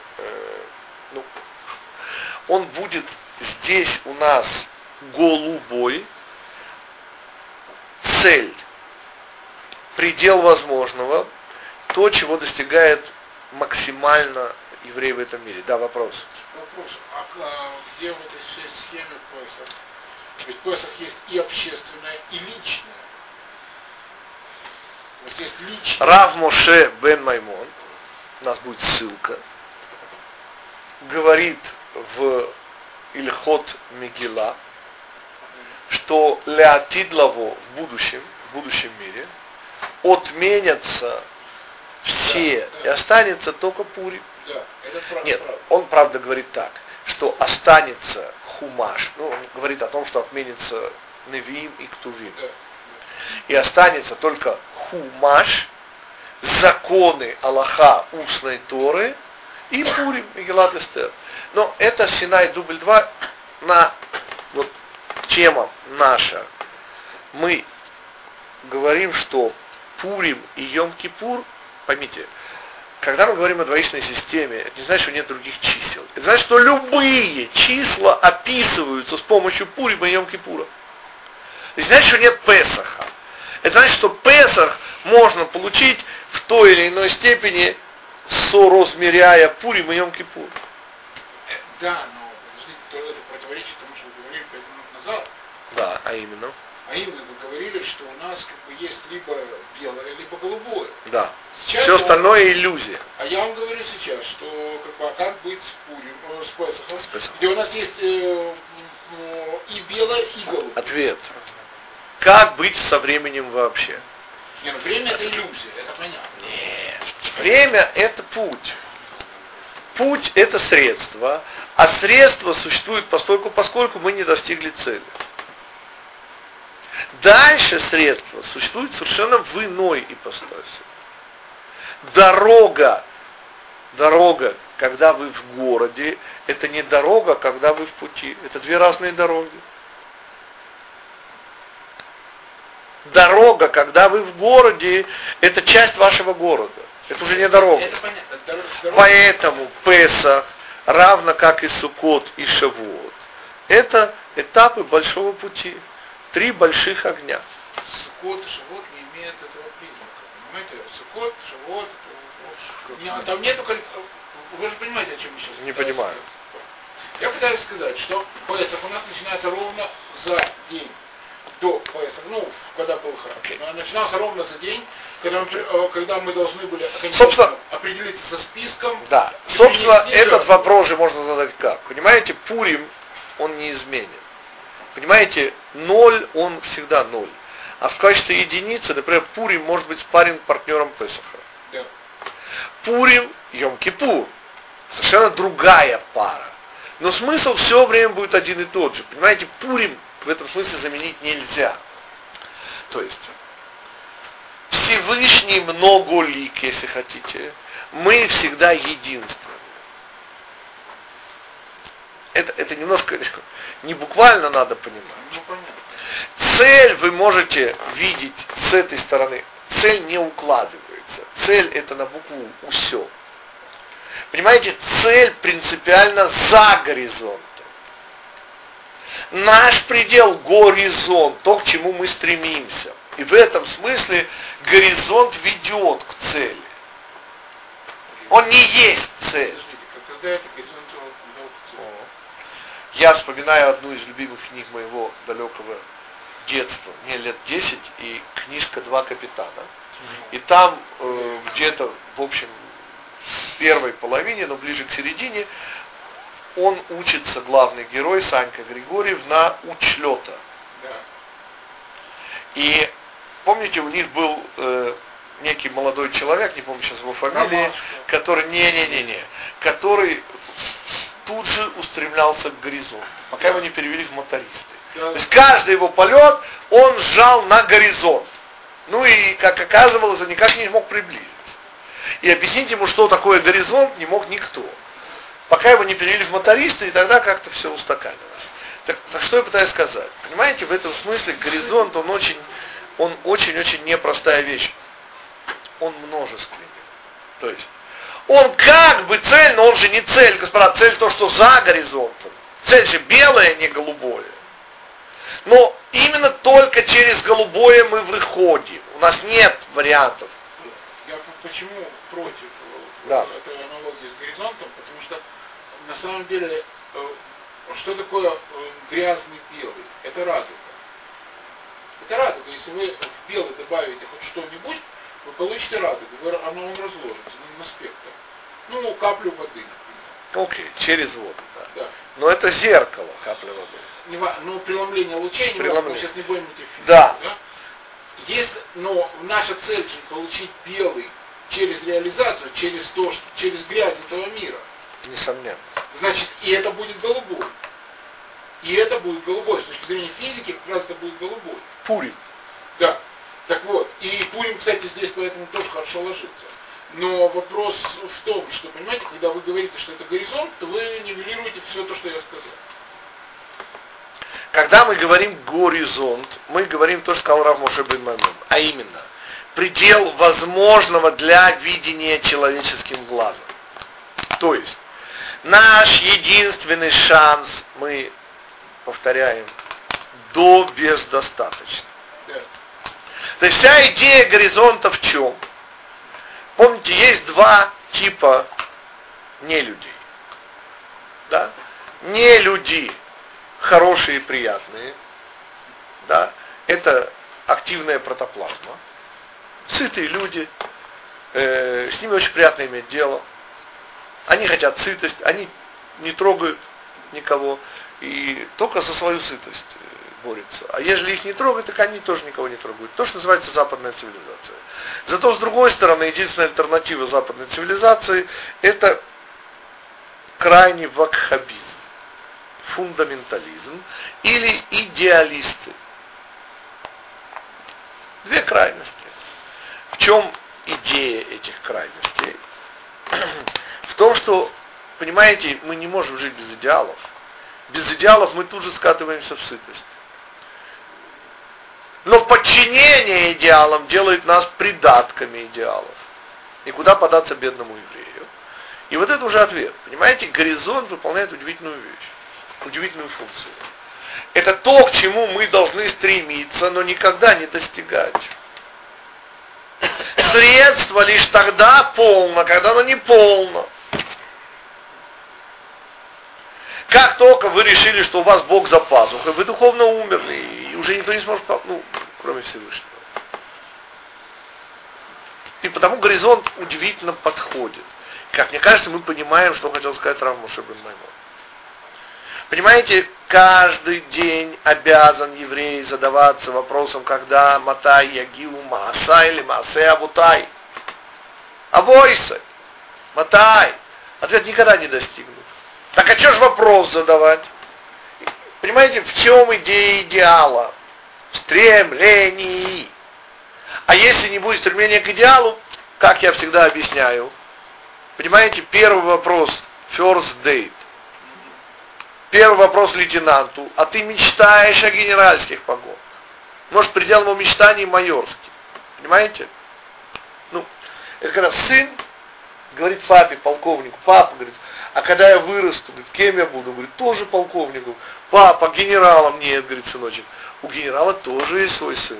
Он будет здесь у нас голубой. Цель. Предел возможного. То, чего достигает максимально еврей в этом мире. Да, вопрос. Вопрос. Где в этой всей схеме Песах? Ведь Песах есть и общественное, и личное. Вот есть личное. Рав Моше бен Маймон, у нас будет ссылка, говорит в Ильхот Мегила, что Леатид Лаво в будущем мире отменятся все, и останется только Пурим. Да, это правда. Нет, он правда говорит так, что останется Хумаш, он говорит о том, что отменится Невиим и Ктувим. Да. И останется только Хумаш, законы Аллаха устной Торы и Пурим, Мегилат Эстер. Но это Синай дубль 2 на вот тема наша. Мы говорим, что Пурим и Йом-Кипур, поймите, когда мы говорим о двоичной системе, это не значит, что нет других чисел. Это значит, что любые числа описываются с помощью Пурима и Йом-Кипура. Это значит, что нет Песаха. Это значит, что Песах можно получить в той или иной степени, соразмеряя Пурим и Йом-Кипур. Да, но подождите, это противоречит тому, что вы говорили 5 минут назад. Да, а именно? А именно вы говорили, что у нас есть либо белое, либо голубое. Да. Сейчас все остальное иллюзия. А я вам говорю сейчас, что как быть с Пурим, с Песахом, где у нас есть и белое, и голубое. Ответ. Как быть со временем вообще? Нет, время это иллюзия, это понятно. Нет. Время это путь. Путь это средство, а средство существует поскольку мы не достигли цели. Дальше средство существует совершенно в иной ипостаси. Дорога, когда вы в городе, это не дорога, когда вы в пути. Это две разные дороги. Дорога, когда вы в городе, это часть вашего города. Это уже не дорога. Это понятно. Поэтому Песах, равно как и Суккот и Шавуот, это этапы большого пути. 3 больших огня. Суккот и Шавуот не имеют этого признака. Понимаете? Суккот, Шавуот, там нету... Вы же понимаете, о чем мы сейчас Не понимаю. Я пытаюсь сказать, что Песах у нас начинается ровно за день до Песаха, когда был храм. Okay. Начинался ровно за день, когда мы должны были определиться со списком. Да. Собственно, этот вопрос же можно задать как. Понимаете, Пурим, он неизменен. Понимаете, 0, он всегда 0. А в качестве единицы, например, Пурим может быть спарринг партнером Песаха. Да. Пурим, Йом-Кипур. Совершенно другая пара. Но смысл все время будет один и тот же. Понимаете, Пурим в этом смысле заменить нельзя. То есть, Всевышний многолик, если хотите. Мы всегда единственны. Это немножко не буквально надо понимать. Цель вы можете видеть с этой стороны. Цель не укладывается. Цель это на букву «усё». Понимаете, цель принципиально за горизонтом. Наш предел – горизонт, то, к чему мы стремимся. И в этом смысле горизонт ведет к цели. Он не есть цель. Я вспоминаю одну из любимых книг моего далекого детства, мне лет 10, и книжка «Два капитана». И там где-то, в общем, в первой половине, но ближе к середине, он учится, главный герой, Санька Григорьев, на учлета. И помните, у них был некий молодой человек, не помню сейчас его фамилии, который, который тут же устремлялся к горизонту, пока его не перевели в мотористы. То есть каждый его полет, он сжал на горизонт. Ну и, как оказывалось, он никак не мог приблизиться. И объяснить ему, что такое горизонт, не мог никто. Пока его не перевели в моториста, и тогда как-то все устаканилось. Так что я пытаюсь сказать? Понимаете, в этом смысле горизонт, он очень-очень непростая вещь. Он множественный. То есть, он как бы цель, но он же не цель, господа. Цель то, что за горизонтом. Цель же белая, а не голубое. Но именно только через голубое мы выходим. У нас нет вариантов. Я почему против этой аналогии с горизонтом? Потому что на самом деле, что такое грязный белый? Это радуга. Это радуга. Если вы в белый добавите хоть что-нибудь, вы получите радугу. Она вам разложится на спектр. Ну, каплю воды, например. Окей, через воду, да. Да. Но это зеркало, капля воды. Ну, преломление лучей, мы сейчас не будем идти в физику. Да. Да? Но наша цель же получить белый через реализацию, через грязь этого мира. Несомненно. Значит, и это будет голубой. И это будет голубой. С точки зрения физики, как раз это будет голубой. Пурим. Да. Так вот. И Пурим, кстати, здесь поэтому тоже хорошо ложится. Но вопрос в том, что, понимаете, когда вы говорите, что это горизонт, то вы нивелируете все то, что я сказал. Когда мы говорим горизонт, мы говорим то, что сказал Рав Моше бен Маймон, а именно, предел возможного для видения человеческим глазом. То есть, наш единственный шанс, мы повторяем, до бездостаточно. Да. То есть вся идея горизонта в чем? Помните, есть два типа нелюдей. Да? Нелюди хорошие и приятные. Да? Это активная протоплазма. Сытые люди. С ними очень приятно иметь дело. Они хотят сытость, они не трогают никого и только за свою сытость борются. А если их не трогают, так они тоже никого не трогают. То, что называется западная цивилизация. Зато, с другой стороны, единственная альтернатива западной цивилизации – это крайний вакхабизм, фундаментализм или идеалисты. Две крайности. В чем идея этих крайностей? В том, что, понимаете, мы не можем жить без идеалов. Без идеалов мы тут же скатываемся в сытость. Но подчинение идеалам делает нас придатками идеалов. И куда податься бедному еврею? И вот это уже ответ. Понимаете, горизонт выполняет удивительную вещь, удивительную функцию. Это то, к чему мы должны стремиться, но никогда не достигать. Средство лишь тогда полно, когда оно не полно. Как только вы решили, что у вас Бог за пазухой, вы духовно умерли, и уже никто не сможет, кроме Всевышнего. И потому горизонт удивительно подходит. Как мне кажется, мы понимаем, что хотел сказать Рав Моше бен Маймон. Понимаете, каждый день обязан еврей задаваться вопросом, когда матай ягиу мааса или маасе абутай. Авойса. Матай. Ответ никогда не достигнут. Так а что ж вопрос задавать? Понимаете, в чем идея идеала? Стремлений. А если не будет стремления к идеалу, как я всегда объясняю, понимаете, первый вопрос, first date. Первый вопрос лейтенанту, а ты мечтаешь о генеральских погонах. Может, пределом его мечтаний майорский. Понимаете? Это когда сын говорит папе, полковнику, папа говорит, а когда я вырасту, говорит, кем я буду? Говорит, тоже полковником. Папа, генералом нет, говорит, сыночек. У генерала тоже есть свой сын.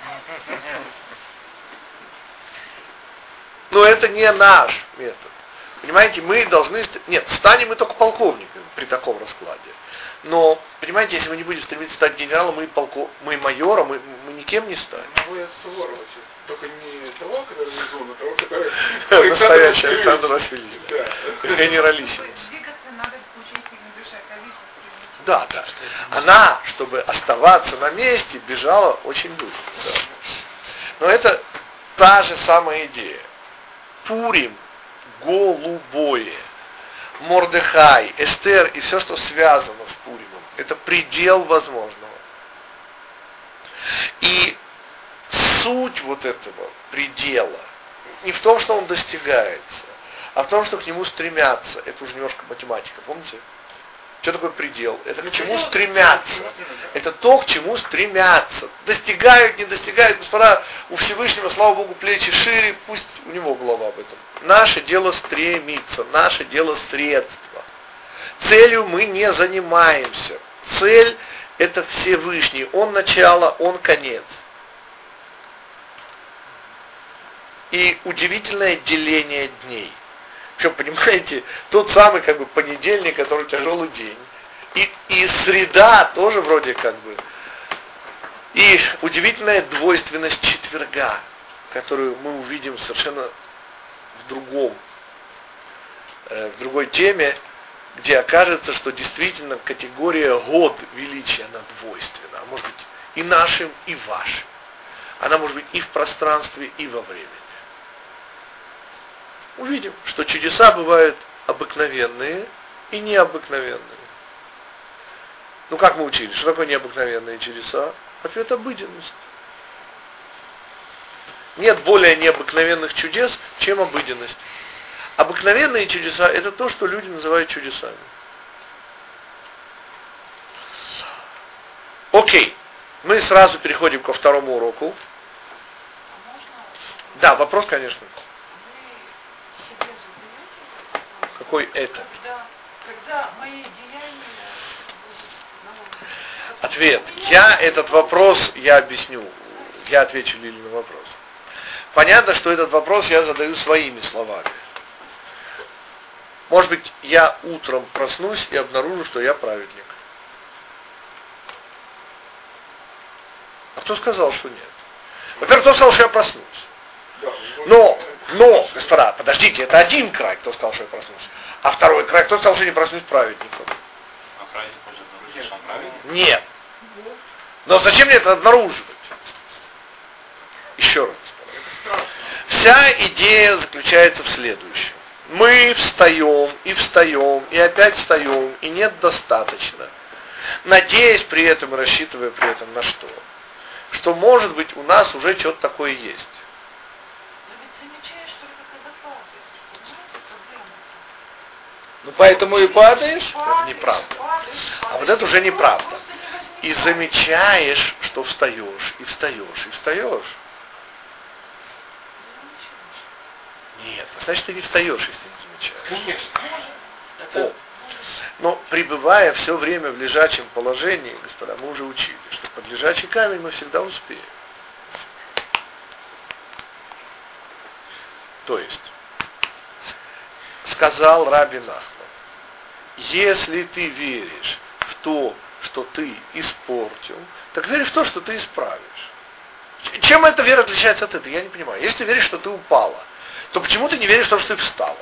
Но это не наш метод. Понимаете, мы должны... Нет, станем мы только полковниками при таком раскладе. Но, понимаете, если мы не будем стремиться стать генералом, мы майором, мы никем не станем. Вы от Суворова сейчас. Только не того, который внизу, а того, который... Настоящий Александр Васильевич. Да. Генералиссимус. Двигаться надо учить не бежать, а видеть. Да, да. Она, чтобы оставаться на месте, бежала очень быстро. Да. Но это та же самая идея. Пурим, голубое, Мордехай, Эстер и все, что связано с Пуримом, это предел возможного. И суть вот этого предела не в том, что он достигается, а в том, что к нему стремятся. Это уже немножко математика, помните? Что такое предел? Это к чему стремятся. Это то, к чему стремятся. Достигают, не достигают. Господа, у Всевышнего, слава Богу, плечи шире, пусть у него голова об этом. Наше дело стремиться, наше дело средство. Целью мы не занимаемся. Цель – это Всевышний. Он начало, он конец. И удивительное деление дней. Причем, понимаете, тот самый понедельник, который тяжелый день. И среда тоже вроде И удивительная двойственность четверга, которую мы увидим совершенно в другой теме, где окажется, что действительно категория год величия, она двойственна. Она может быть и нашим, и вашим. Она может быть и в пространстве, и во времени. Увидим, что чудеса бывают обыкновенные и необыкновенные. Как мы учили? Что такое необыкновенные чудеса? Ответ – обыденность. Нет более необыкновенных чудес, чем обыденность. Обыкновенные чудеса – это то, что люди называют чудесами. Окей. Мы сразу переходим ко второму уроку. Да, вопрос, конечно. Какой это? Когда мои деяния... Ответ. Этот вопрос я объясню. Я отвечу Лиле на вопрос. Понятно, что этот вопрос я задаю своими словами. Может быть, я утром проснусь и обнаружу, что я праведник. А кто сказал, что нет? Во-первых, кто сказал, что я проснусь? Но, господа, подождите, это один край, кто сказал, что я проснусь. А второй край, кто сказал, что я не проснусь праведником? А праведник может обнаружить, что он праведник? Нет. Но зачем мне это обнаруживать? Еще раз. Вся идея заключается в следующем. Мы встаем, и опять встаем, и нет достаточно. Надеясь при этом и рассчитывая при этом на что? Что, может быть, у нас уже что-то такое есть. Поэтому и падаешь? Это неправда. А вот это уже неправда. И замечаешь, что встаешь, и встаешь, и встаешь. Нет, значит, ты не встаешь, если не замечаешь. Конечно. Но пребывая все время в лежачем положении, господа, мы уже учили, что под лежачий камень мы всегда успеем. То есть, сказал Раби Нахман, если ты веришь в то, что ты испортил, так верь в то, что ты исправишь. Чем эта вера отличается от этого? Я не понимаю. Если ты веришь, что ты упала, то почему ты не веришь в то, что ты встала?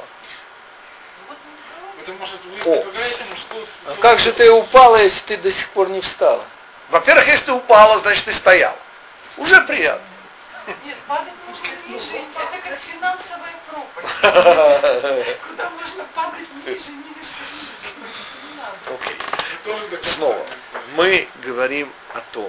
А как же ты упала, если ты до сих пор не встала? Во-первых, если ты упала, значит ты стояла. Уже приятно. Нет, падать нужно ниже. Это как финансовая пропасть. Куда можно падать ниже, не надо. Окей. Снова. Мы говорим о том,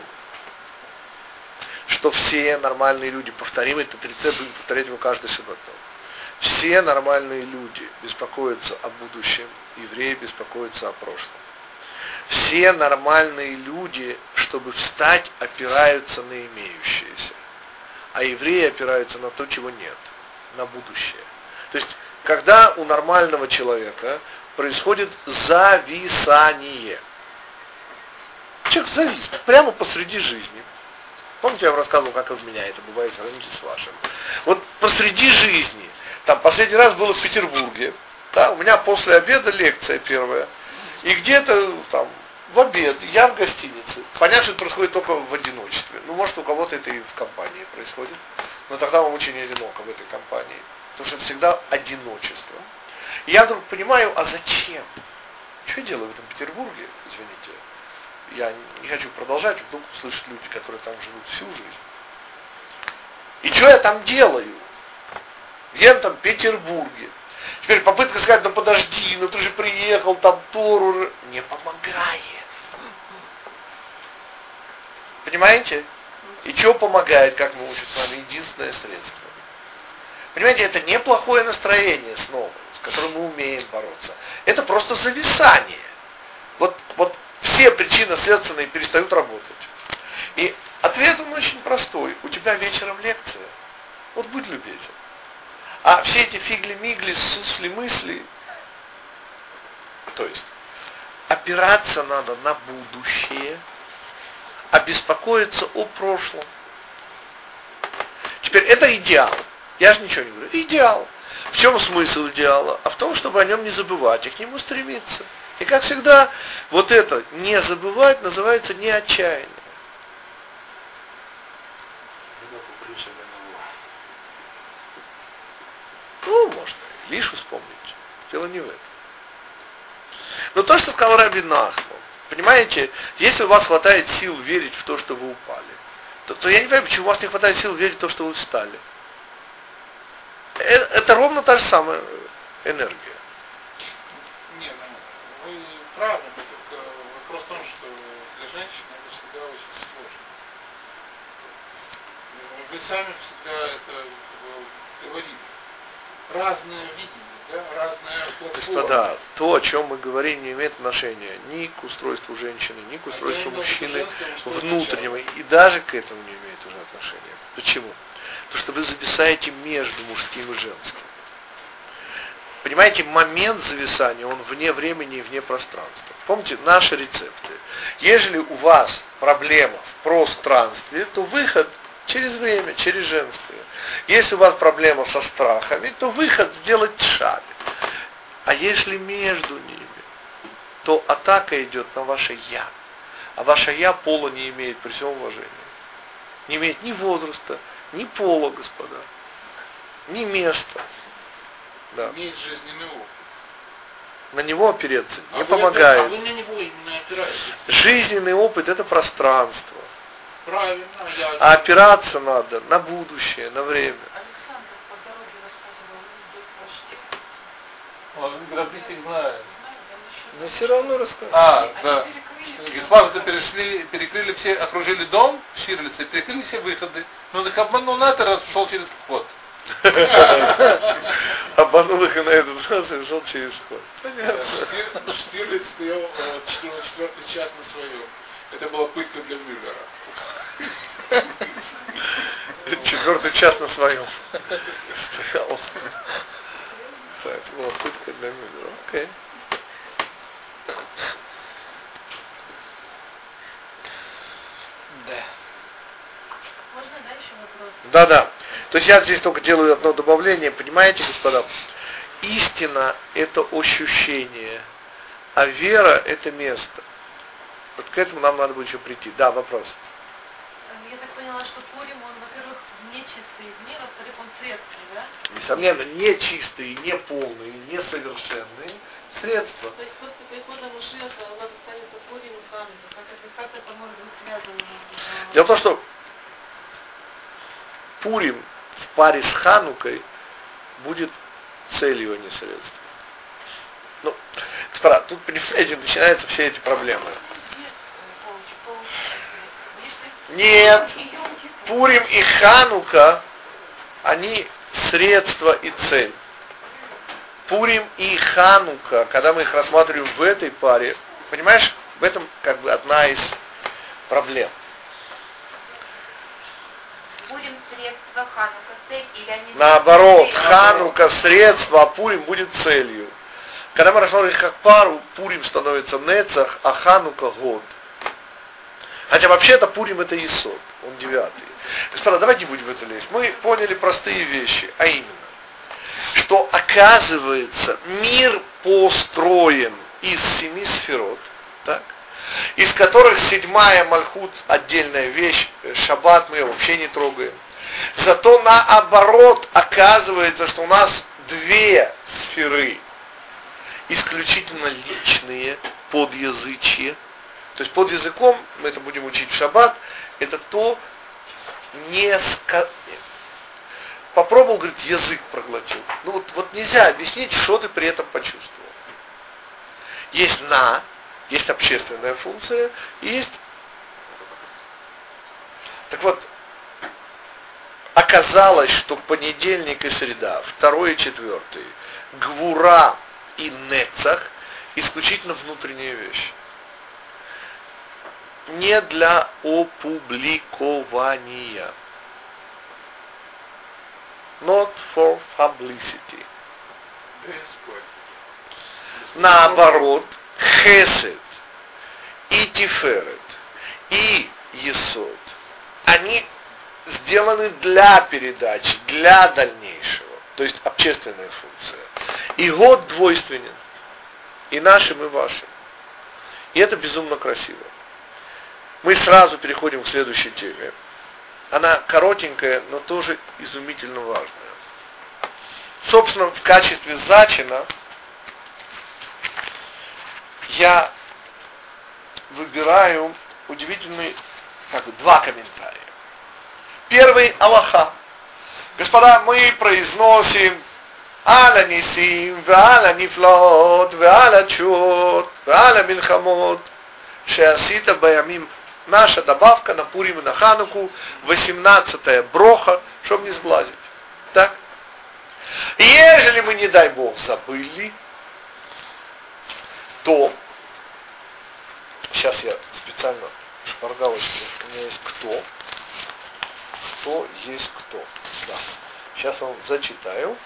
что все нормальные люди, повторим этот рецепт, будем повторять его каждый шаббатон. Все нормальные люди беспокоятся о будущем, евреи беспокоятся о прошлом. Все нормальные люди, чтобы встать, опираются на имеющееся. А евреи опираются на то, чего нет, на будущее. То есть, когда у нормального человека происходит зависание. Человек завис прямо посреди жизни. Помните, я вам рассказывал, как у меня это бывает с вашим. Вот посреди жизни. Там последний раз было в Петербурге. Да, у меня после обеда лекция первая. И где-то там в обед я в гостинице. Понятно, что это происходит только в одиночестве. Может, у кого-то это и в компании происходит. Но тогда вам очень одиноко в этой компании. Потому что это всегда одиночество. И я вдруг понимаю, а зачем? Что я делаю в этом Петербурге? Извините. Я не хочу продолжать, вдруг слышат люди, которые там живут всю жизнь. И что я там делаю? Я там в Петербурге. Теперь попытка сказать, подожди, ты же приехал, там Тору не помогает. Понимаете? И что помогает, как мы учим с вами, единственное средство. Понимаете, это неплохое настроение снова. которым мы умеем бороться. Это просто зависание. Вот все причинно-следственные перестают работать. И ответ он очень простой. У тебя вечером лекция. Вот будь любезен. А все эти фигли-мигли, сусли-мысли, то есть опираться надо на будущее, а беспокоиться о прошлом. Теперь это идеал. Я же ничего не говорю. Идеал. В чем смысл идеала? А в том, чтобы о нем не забывать и к нему стремиться. И как всегда, вот это не забывать называется не отчаяние. Ну, можно. Лишь вспомнить. Дело не в этом. Но то, что сказал Раби Нахман, понимаете, если у вас хватает сил верить в то, что вы упали, то я не понимаю, почему у вас не хватает сил верить в то, что вы встали. Это ровно та же самая энергия. Нет, вы правы, только вопрос в том, что для женщин это всегда очень сложно. Вы сами всегда это говорили. Разное видение, да, разная платформа. Господа, то, о чем мы говорим, не имеет отношения ни к устройству женщины, ни к устройству мужчины внутреннего, и даже к этому не имеет уже отношения. Почему? Потому что вы зависаете между мужским и женским. Понимаете, момент зависания, он вне времени и вне пространства. Помните, наши рецепты. Если у вас проблема в пространстве, то выход через время, через женское. Если у вас проблема со страхами, то выход сделать шаг. А если между ними, то атака идет на ваше «я». А ваше «я» пола не имеет, при всем уважении. Не имеет ни возраста, ни пола, господа, ни места. Да. Имеет жизненный опыт. На него опереться не помогает. А вы на него именно опираетесь. Жизненный опыт – это пространство. Правильно. А опираться надо на будущее, на время. Александр по дороге рассказывал, Он гробитель знает. Но все равно рассказывай. Да. Испанцы перекрыли все, окружили дом Ширлица, перекрыли все выходы. Но он их обманул на этот раз, шел через вход. Обманул их и на этот раз и шел через вход. Штирлиц стоял 4-й час на своем. Это была пытка для Мюллера. 4-й час на своем. Стоял. Это была пытка для Мюллера. Окей. Да. Можно, да, еще вопрос? Да. То есть я здесь только делаю одно добавление. Понимаете, господа? Истина – это ощущение, а вера – это место. Вот к этому нам надо будет еще прийти. Да, вопрос. Я так поняла, что Пурим, он, во-первых, нечистый дни, во-вторых, он средственный, да? Несомненно, нечистые, неполные, несовершенные средства. То есть после прихода Машиаха у нас останется Пурим и Ханука. Как это может быть связано? Дело в том, что Пурим в паре с Ханукой будет целью, а не средством. Ну, господа, тут, понимаете, начинаются все эти проблемы. Нет, Пурим и Ханука, они средство и цель. Пурим и Ханука, когда мы их рассматриваем в этой паре, понимаешь, в этом как бы одна из проблем. Пурим средство, Ханука цель, или они... Наоборот, Ханука средство, а Пурим будет целью. Когда мы рассматриваем их как пару, Пурим становится Нецах, а Ханука год. Хотя вообще-то Пурим это Исод, он 9-й. Господа, давайте не будем в это лезть. Мы поняли простые вещи, а именно, что оказывается мир построен из 7 сферот, так, из которых 7-я Мальхут отдельная вещь, Шаббат мы ее вообще не трогаем. Зато наоборот оказывается, что у нас 2 сферы исключительно личные, подязычье. То есть под языком, мы это будем учить в шаббат, это то попробовал, говорит, язык проглотил. Ну вот нельзя объяснить, что ты при этом почувствовал. Есть есть общественная функция, и есть... Так вот, оказалось, что понедельник и среда, второй и четвертый, гвура и нецах, исключительно внутренняя вещь. Не для опубликования. Not for publicity. Наоборот, хесед и тиферет и есод, они сделаны для передачи, для дальнейшего. То есть общественная функция. И год двойственен. И нашим, и вашим. И это безумно красиво. Мы сразу переходим к следующей теме. Она коротенькая, но тоже изумительно важная. Собственно, в качестве зачина я выбираю удивительные два комментария. Первый — Аллаха. Господа, мы произносим Аля Нисим, Валя Нифлаот, Валя Чуот, Валя Мильхамот, Шеасита Баямим. Наша добавка на Пурим и на Хануку, 18-я броха, чтобы не сглазить. Так? И ежели мы, не дай Бог, забыли, то, сейчас я специально шпаргалочку, у меня есть кто есть кто. Да. Сейчас вам зачитаю.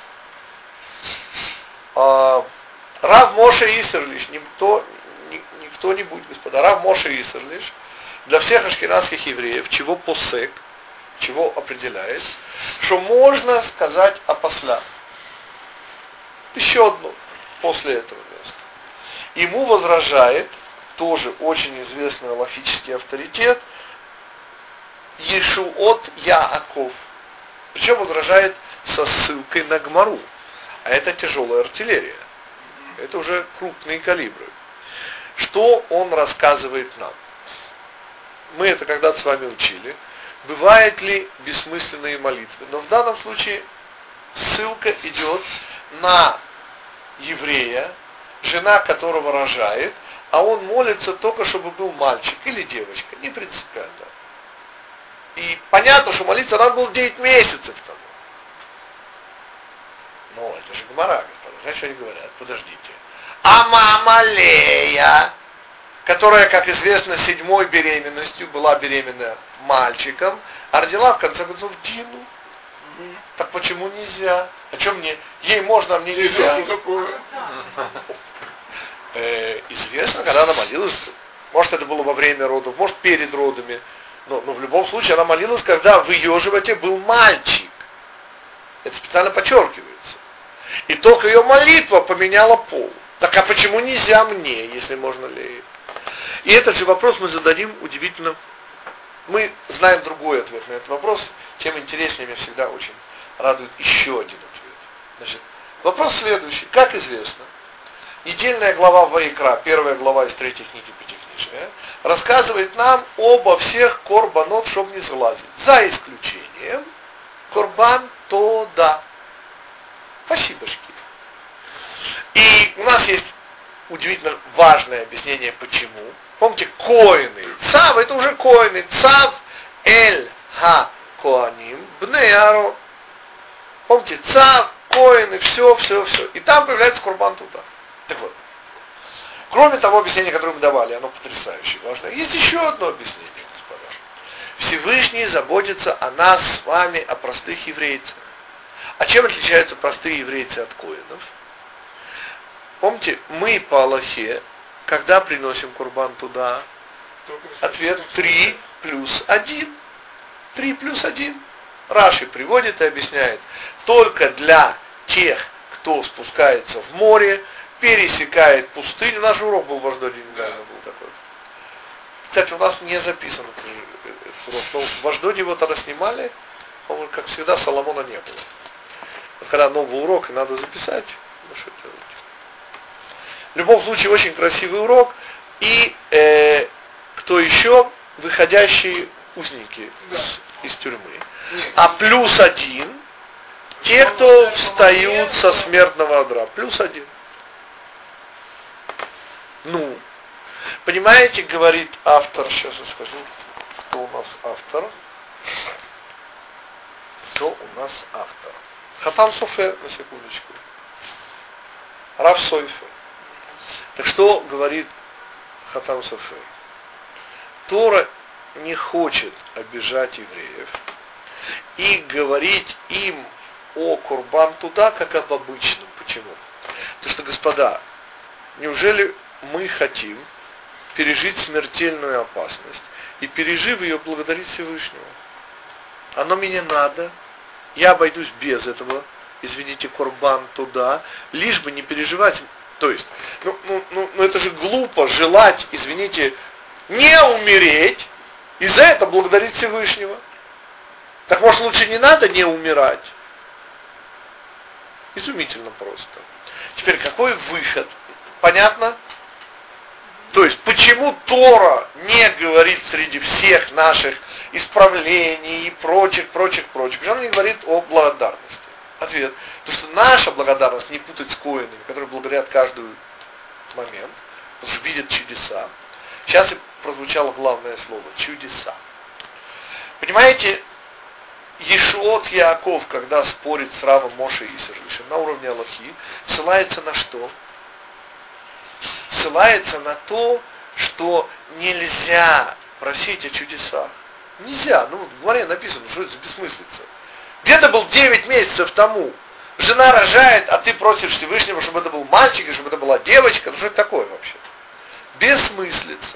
Рав Моше Исерлиш, не кто-нибудь, господа, Рав Моше Исерлиш, для всех ашкеназских евреев, чего посек, чего определяет, что можно сказать опосля. Еще одно после этого места. Ему возражает тоже очень известный логический авторитет Ешуот Яаков. Причем возражает со ссылкой на Гмару. А это тяжелая артиллерия. Это уже крупные калибры. Что он рассказывает нам? Мы это когда-то с вами учили. Бывают ли бессмысленные молитвы? Но в данном случае ссылка идет на еврея, жена которого рожает, а он молится только, чтобы был мальчик или девочка. Не принципиально. И понятно, что молиться надо было 9 месяцев тому. Но это же Гмара, господа. Знаете, что они говорят? Подождите. А мама Лея, которая, как известно, 7-й беременностью была беременна мальчиком, а родила, в конце концов, Дину. Так почему нельзя? А что мне? Ей можно, а мне нельзя. Известно, когда она молилась, может, это было во время родов, может, перед родами, но в любом случае она молилась, когда в ее животе был мальчик. Это специально подчеркивается. И только ее молитва поменяла пол. Так а почему нельзя мне, если можно ли? И этот же вопрос мы зададим удивительно. Мы знаем другой ответ на этот вопрос. Тем интереснее меня всегда очень радует еще один ответ. Значит, вопрос следующий. Как известно, недельная глава Ваикра, первая глава из 3 книги Пятикнижия, рассказывает нам обо всех корбанот, чтобы не сглазить. За исключением корбан тода. Спасибошки. И у нас есть удивительно важное объяснение, почему. Помните, коины. Цав, это уже коины. Цав эль ха коаним бней Аарон. Помните, цав, коины, все. И там появляется курбан туда. Так вот. Кроме того объяснения, которое мы давали, оно потрясающее, важное. Есть еще одно объяснение, господа. Всевышний заботится о нас с вами, о простых еврейцах. А чем отличаются простые еврейцы от коинов? Помните, мы по Аллахе, когда приносим курбан туда, ответ 3 плюс 1. 3 плюс 1. Раши приводит и объясняет. Только для тех, кто спускается в море, пересекает пустыню. Наш урок был в Аждоде недавно был такой. Кстати, у нас не записан этот урок. Но в Аждоде его тогда снимали, по-моему, как всегда, Соломона не было. Когда новый урок, и надо записать. Ну, что делать? В любом случае, очень красивый урок. И кто еще? Выходящие узники из тюрьмы. А плюс 1, те, кто встают со смертного одра. Плюс 1. Ну, понимаете, говорит автор, сейчас я скажу, кто у нас автор. кто у нас автор. Хатам Софер, на секундочку. Рав Сойфер. Так что говорит Хатам Софер? Тора не хочет обижать евреев и говорить им о Курбан туда, как об обычном. Почему? Потому что, господа, неужели мы хотим пережить смертельную опасность и, пережив ее, благодарить Всевышнего? Оно мне надо, я обойдусь без этого, извините, Курбан туда, лишь бы не переживать. То есть, это же глупо желать, извините, не умереть, и за это благодарить Всевышнего. Так может лучше не надо не умирать? Изумительно просто. Теперь какой выход? Понятно? То есть, почему Тора не говорит среди всех наших исправлений и прочих? Почему она не говорит о благодарности? Ответ. Потому что наша благодарность не путать с коинами, которые благодарят каждый момент, потому что видят чудеса. Сейчас и прозвучало главное слово – чудеса. Понимаете, Ешуот Яаков, когда спорит с Равом Моше Исерлишем на уровне Аллахи, ссылается на что? Ссылается на то, что нельзя просить о чудесах. Нельзя. В Гмаре написано, что это за бессмыслица. Где-то был 9 месяцев тому. Жена рожает, а ты просишь Всевышнего, чтобы это был мальчик, и чтобы это была девочка. Что это такое вообще? Бессмыслица.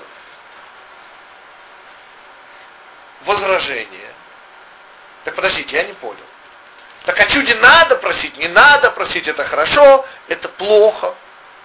Возражение. Так подождите, я не понял. Так о чуде надо просить, не надо просить, это хорошо, это плохо.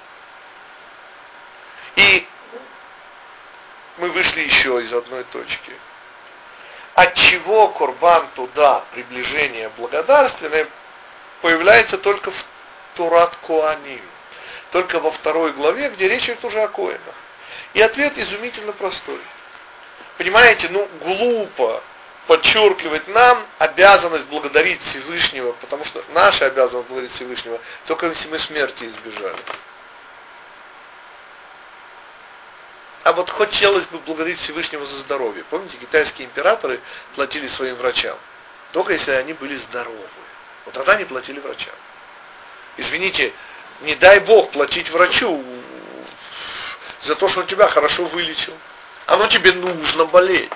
И мы вышли еще из одной точки. Отчего Курбан туда, приближение благодарственное, появляется только в Турат Коаним. Только во 2 главе, где речь идет уже о коинах. И ответ изумительно простой. Понимаете, глупо подчеркивать нам обязанность благодарить Всевышнего, потому что наша обязанность благодарить Всевышнего, только если мы смерти избежали. А вот хотелось бы благодарить Всевышнего за здоровье. Помните, китайские императоры платили своим врачам, только если они были здоровы. Вот тогда они платили врачам. Извините, не дай Бог платить врачу за то, что он тебя хорошо вылечил. Оно тебе нужно болеть.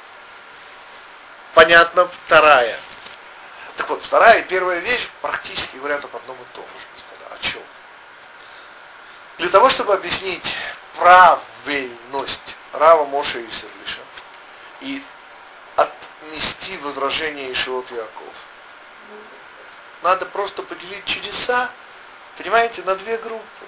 Понятно? 2. Так вот, 2 и 1 вещь практически говорят об одном и том же, господа. О чем? Для того, чтобы объяснить правильность Рава Моше Исерлиша и отнести возражение Ешуот Яаков, надо просто поделить чудеса, понимаете, на 2 группы.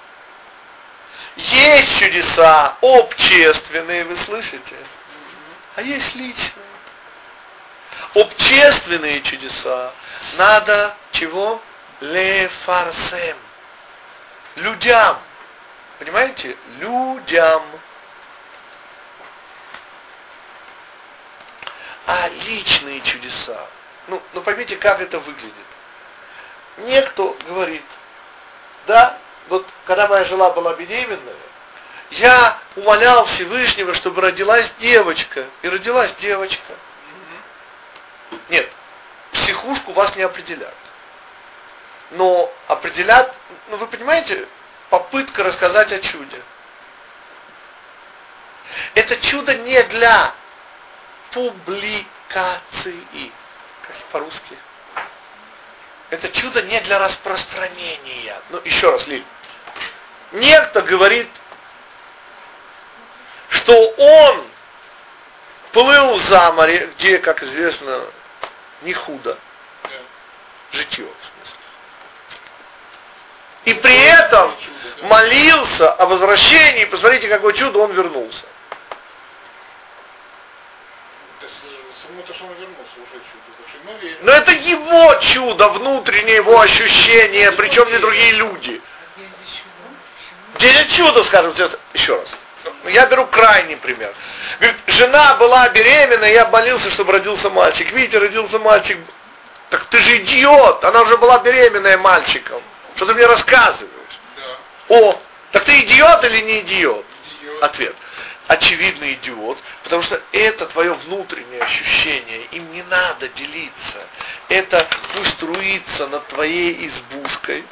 Есть чудеса общественные, вы слышите? А есть личные. Общественные чудеса надо чего? Лефарсем. Людям. Понимаете? Людям. А личные чудеса. Поймите, как это выглядит. Некто говорит, да, вот когда моя жена была беременная, я умолял Всевышнего, чтобы родилась девочка. И родилась девочка. Нет, психушку вас не определят. Но определят, вы понимаете, попытка рассказать о чуде. Это чудо не для публикации. Как по-русски? Это чудо не для распространения. Еще раз, Лиль. Некто говорит, что он плыл за море, где, как известно, не худо. Житье, в смысле. И при этом молился о возвращении, посмотрите, какое чудо, он вернулся. Но это его чудо, внутреннее его ощущение, причем не другие люди. Где чудо, скажем, еще раз. Я беру крайний пример. Говорит, жена была беременна, я молился, чтобы родился мальчик. Видите, родился мальчик. Так ты же идиот, она уже была беременная мальчиком. Что ты мне рассказываешь? Да. Так ты идиот или не идиот? Идиот. Ответ. очевидный идиот, потому что это твое внутреннее ощущение, им не надо делиться. Это пусть струится над твоей избушкой.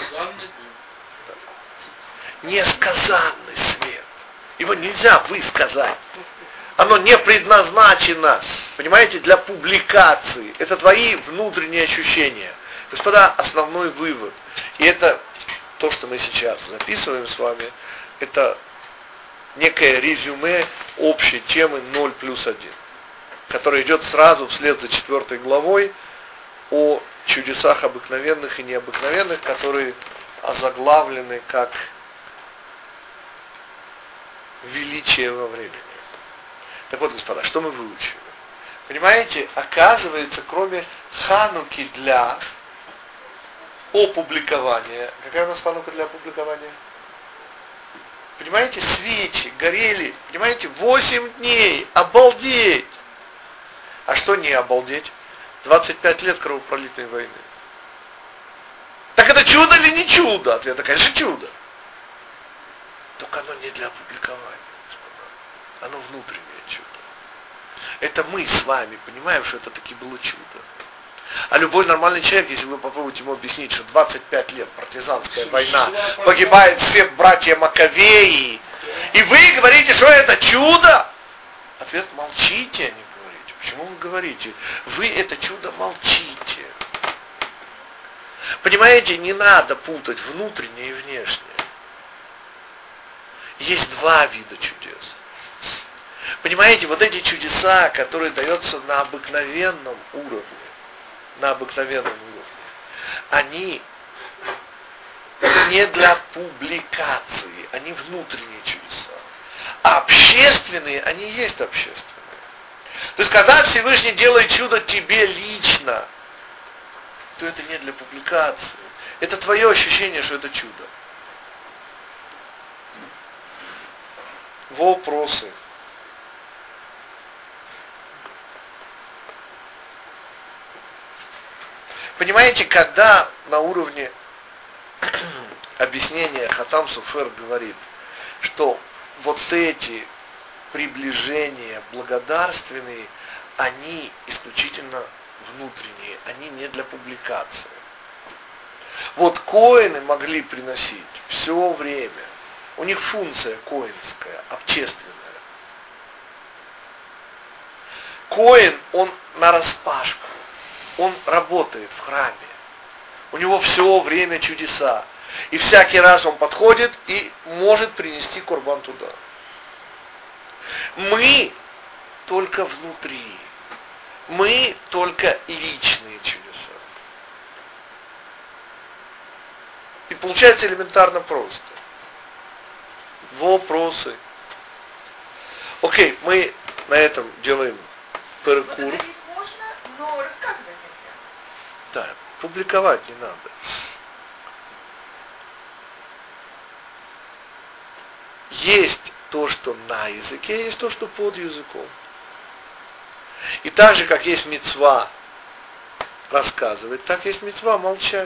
Несказанный свет. Его нельзя высказать. Оно не предназначено, понимаете, для публикации. Это твои внутренние ощущения. Господа, основной вывод. И это то, что мы сейчас записываем с вами, это некое резюме общей темы 0+1, которая идет сразу вслед за 4 главой о чудесах обыкновенных и необыкновенных, которые озаглавлены как величие во времени. Так вот, господа, что мы выучили? Понимаете, оказывается, кроме Хануки для опубликования, какая у нас Ханука для опубликования? Понимаете, свечи горели, понимаете, 8 дней, обалдеть! А что не обалдеть? 25 лет кровопролитной войны. Так это чудо или не чудо? Ответ, это, конечно, чудо. Только оно не для опубликования, господа. Оно внутреннее чудо. Это мы с вами понимаем, что это таки было чудо. А любой нормальный человек, если вы попробуете ему объяснить, что 25 лет партизанская война, погибают все братья Маковеи, и вы говорите, что это чудо? Ответ, молчите, а не говорите. Почему вы говорите? Вы это чудо молчите. Понимаете, не надо путать внутреннее и внешнее. Есть два вида чудес. Понимаете, вот эти чудеса, которые даются на обыкновенном уровне, они не для публикации, они внутренние чудеса. А общественные, они есть общественные. То есть, когда Всевышний делает чудо тебе лично, то это не для публикации. Это твое ощущение, что это чудо. Вопросы. Понимаете, когда на уровне объяснения Хатам Софер говорит, что вот эти приближения благодарственные, они исключительно внутренние, они не для публикации. Вот коэны могли приносить все время. У них функция коэнская, общественная. Коэн, он нараспашку. Он работает в храме. У него все время чудеса. И всякий раз он подходит и может принести курбан туда. Мы только внутри. Мы только личные чудеса. И получается элементарно просто. Вопросы. Окей, мы на этом делаем перекур. Но рассказывать нельзя. Да, публиковать не надо. Есть то, что на языке, есть то, что под языком. И так же, как есть мицва рассказывать, так есть мицва молчать.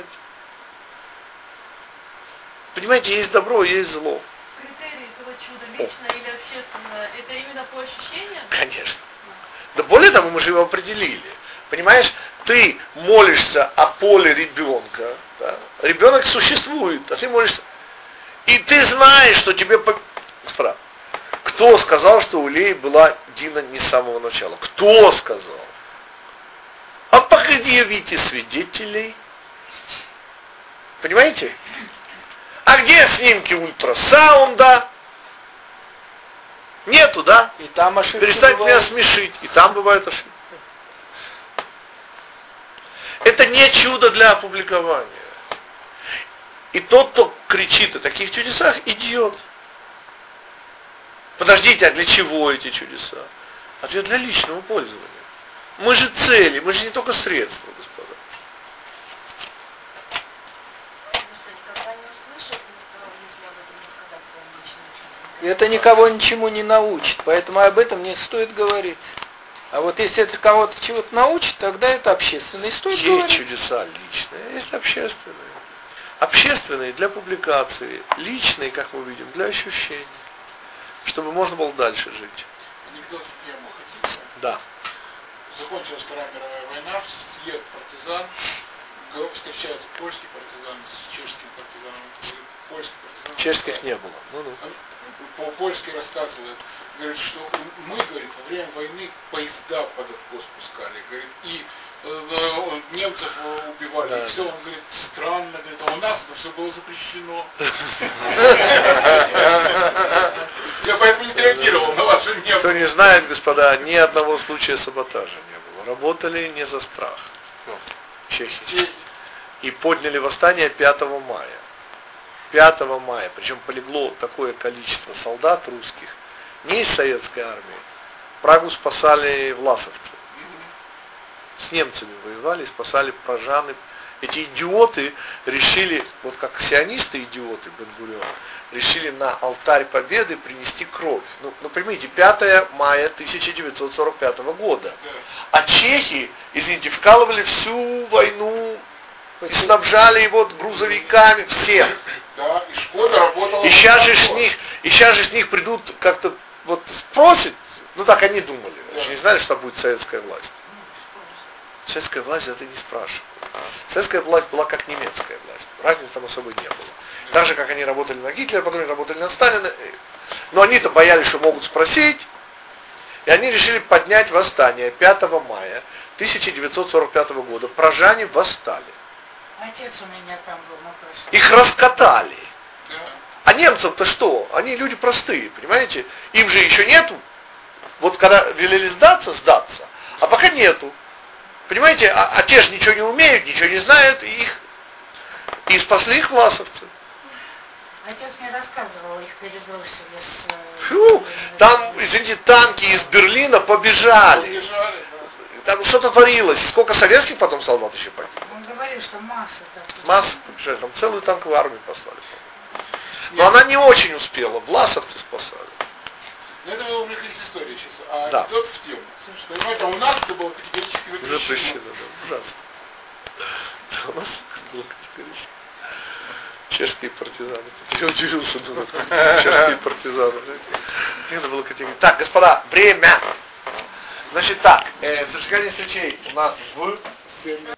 Понимаете, есть добро, есть зло. Критерий этого чуда лично или общественно, это именно по ощущениям? Конечно. Да более того, мы же его определили. Понимаешь, ты молишься о поле ребенка. Да? Ребенок существует, а ты молишься. И ты знаешь, что тебе... Справа. Кто сказал, что у Леи была Дина не с самого начала? Кто сказал? А предъявите свидетелей. Понимаете? А где снимки ультрасаунда? Нету, да? И там ошибки Перестать бывают. меня смешить. И там бывают ошибки. Это не чудо для опубликования. И тот, кто кричит о таких чудесах, идиот. Подождите, а для чего эти чудеса? Ответ для личного пользования. Мы же цели, мы же не только средства, господа. И это никого ничему не научит, поэтому об этом не стоит говорить. А вот если это кого-то чего-то научит, тогда это общественное. И стоит Есть говорить. чудеса личные, есть общественные. Общественные для публикации, личные, как мы видим, для ощущений. чтобы можно было дальше жить. Анекдот в тему хотите? Да. Закончилась Вторая мировая война, съезд партизан, встречается польский партизан с чешским партизаном. Польский партизан. Чешских не было. Ну-ну. По-польски рассказывает, говорит, что мы, говорит, во время войны поезда под откос пускали, говорит, и немцев убивали, Да. и все, он говорит, странно, говорит, а у нас это все было запрещено. Я поэтому не реагировал на ваши немцы. Кто не знает, господа, ни одного случая саботажа не было. Работали не за страх. Чехи. И подняли восстание 5 мая. 5 мая. Причем полегло такое количество солдат русских. Не из советской армии. Прагу спасали власовцы. С немцами воевали, спасали пражаны. Эти идиоты решили, вот как сионисты идиоты Бен-Гурион, решили на алтарь победы принести кровь. Ну поймите, 5 мая 1945 года. А чехи, извините, вкалывали всю войну и снабжали его грузовиками, всем. Да, и Шкода работала. И сейчас же с них придут как-то вот спросят, ну так они думали, они не знали, что будет советская власть. Советская власть это не спрашивала. Советская власть была как немецкая власть. Разницы там особо не было. Так же, как они работали на Гитлера, потом они работали на Сталина. Но они-то боялись, что могут спросить. И они решили поднять восстание 5 мая 1945 года. Пражане восстали. Отец у меня там был на прошлом. Их раскатали. Да. А немцам-то что? Они люди простые, понимаете? Им же еще нету. Вот когда велели сдаться. А пока нету. Понимаете, а те же ничего не умеют, ничего не знают, и спасли их власовцы. Отец мне рассказывал, их перебросили с... Там, извините, танки из Берлина побежали. Там что-то творилось. Сколько советских потом солдат еще погибло? Он говорил, что масса таких. Масса побежали. Там целую танковую армию послали. Но она не очень успела. Власовцы спасали. Ну это вы увлеклись историей сейчас, а Да. анекдот в тему. Понимаете, а у нас это было категорически запрещено. Запрещено, да. Ужасно. Да, у нас было категорически. Чешские партизаны. Я удивился, думаю, чешские партизаны. Это было категорически. Так, господа, время. Значит так, зажигание свечей у нас в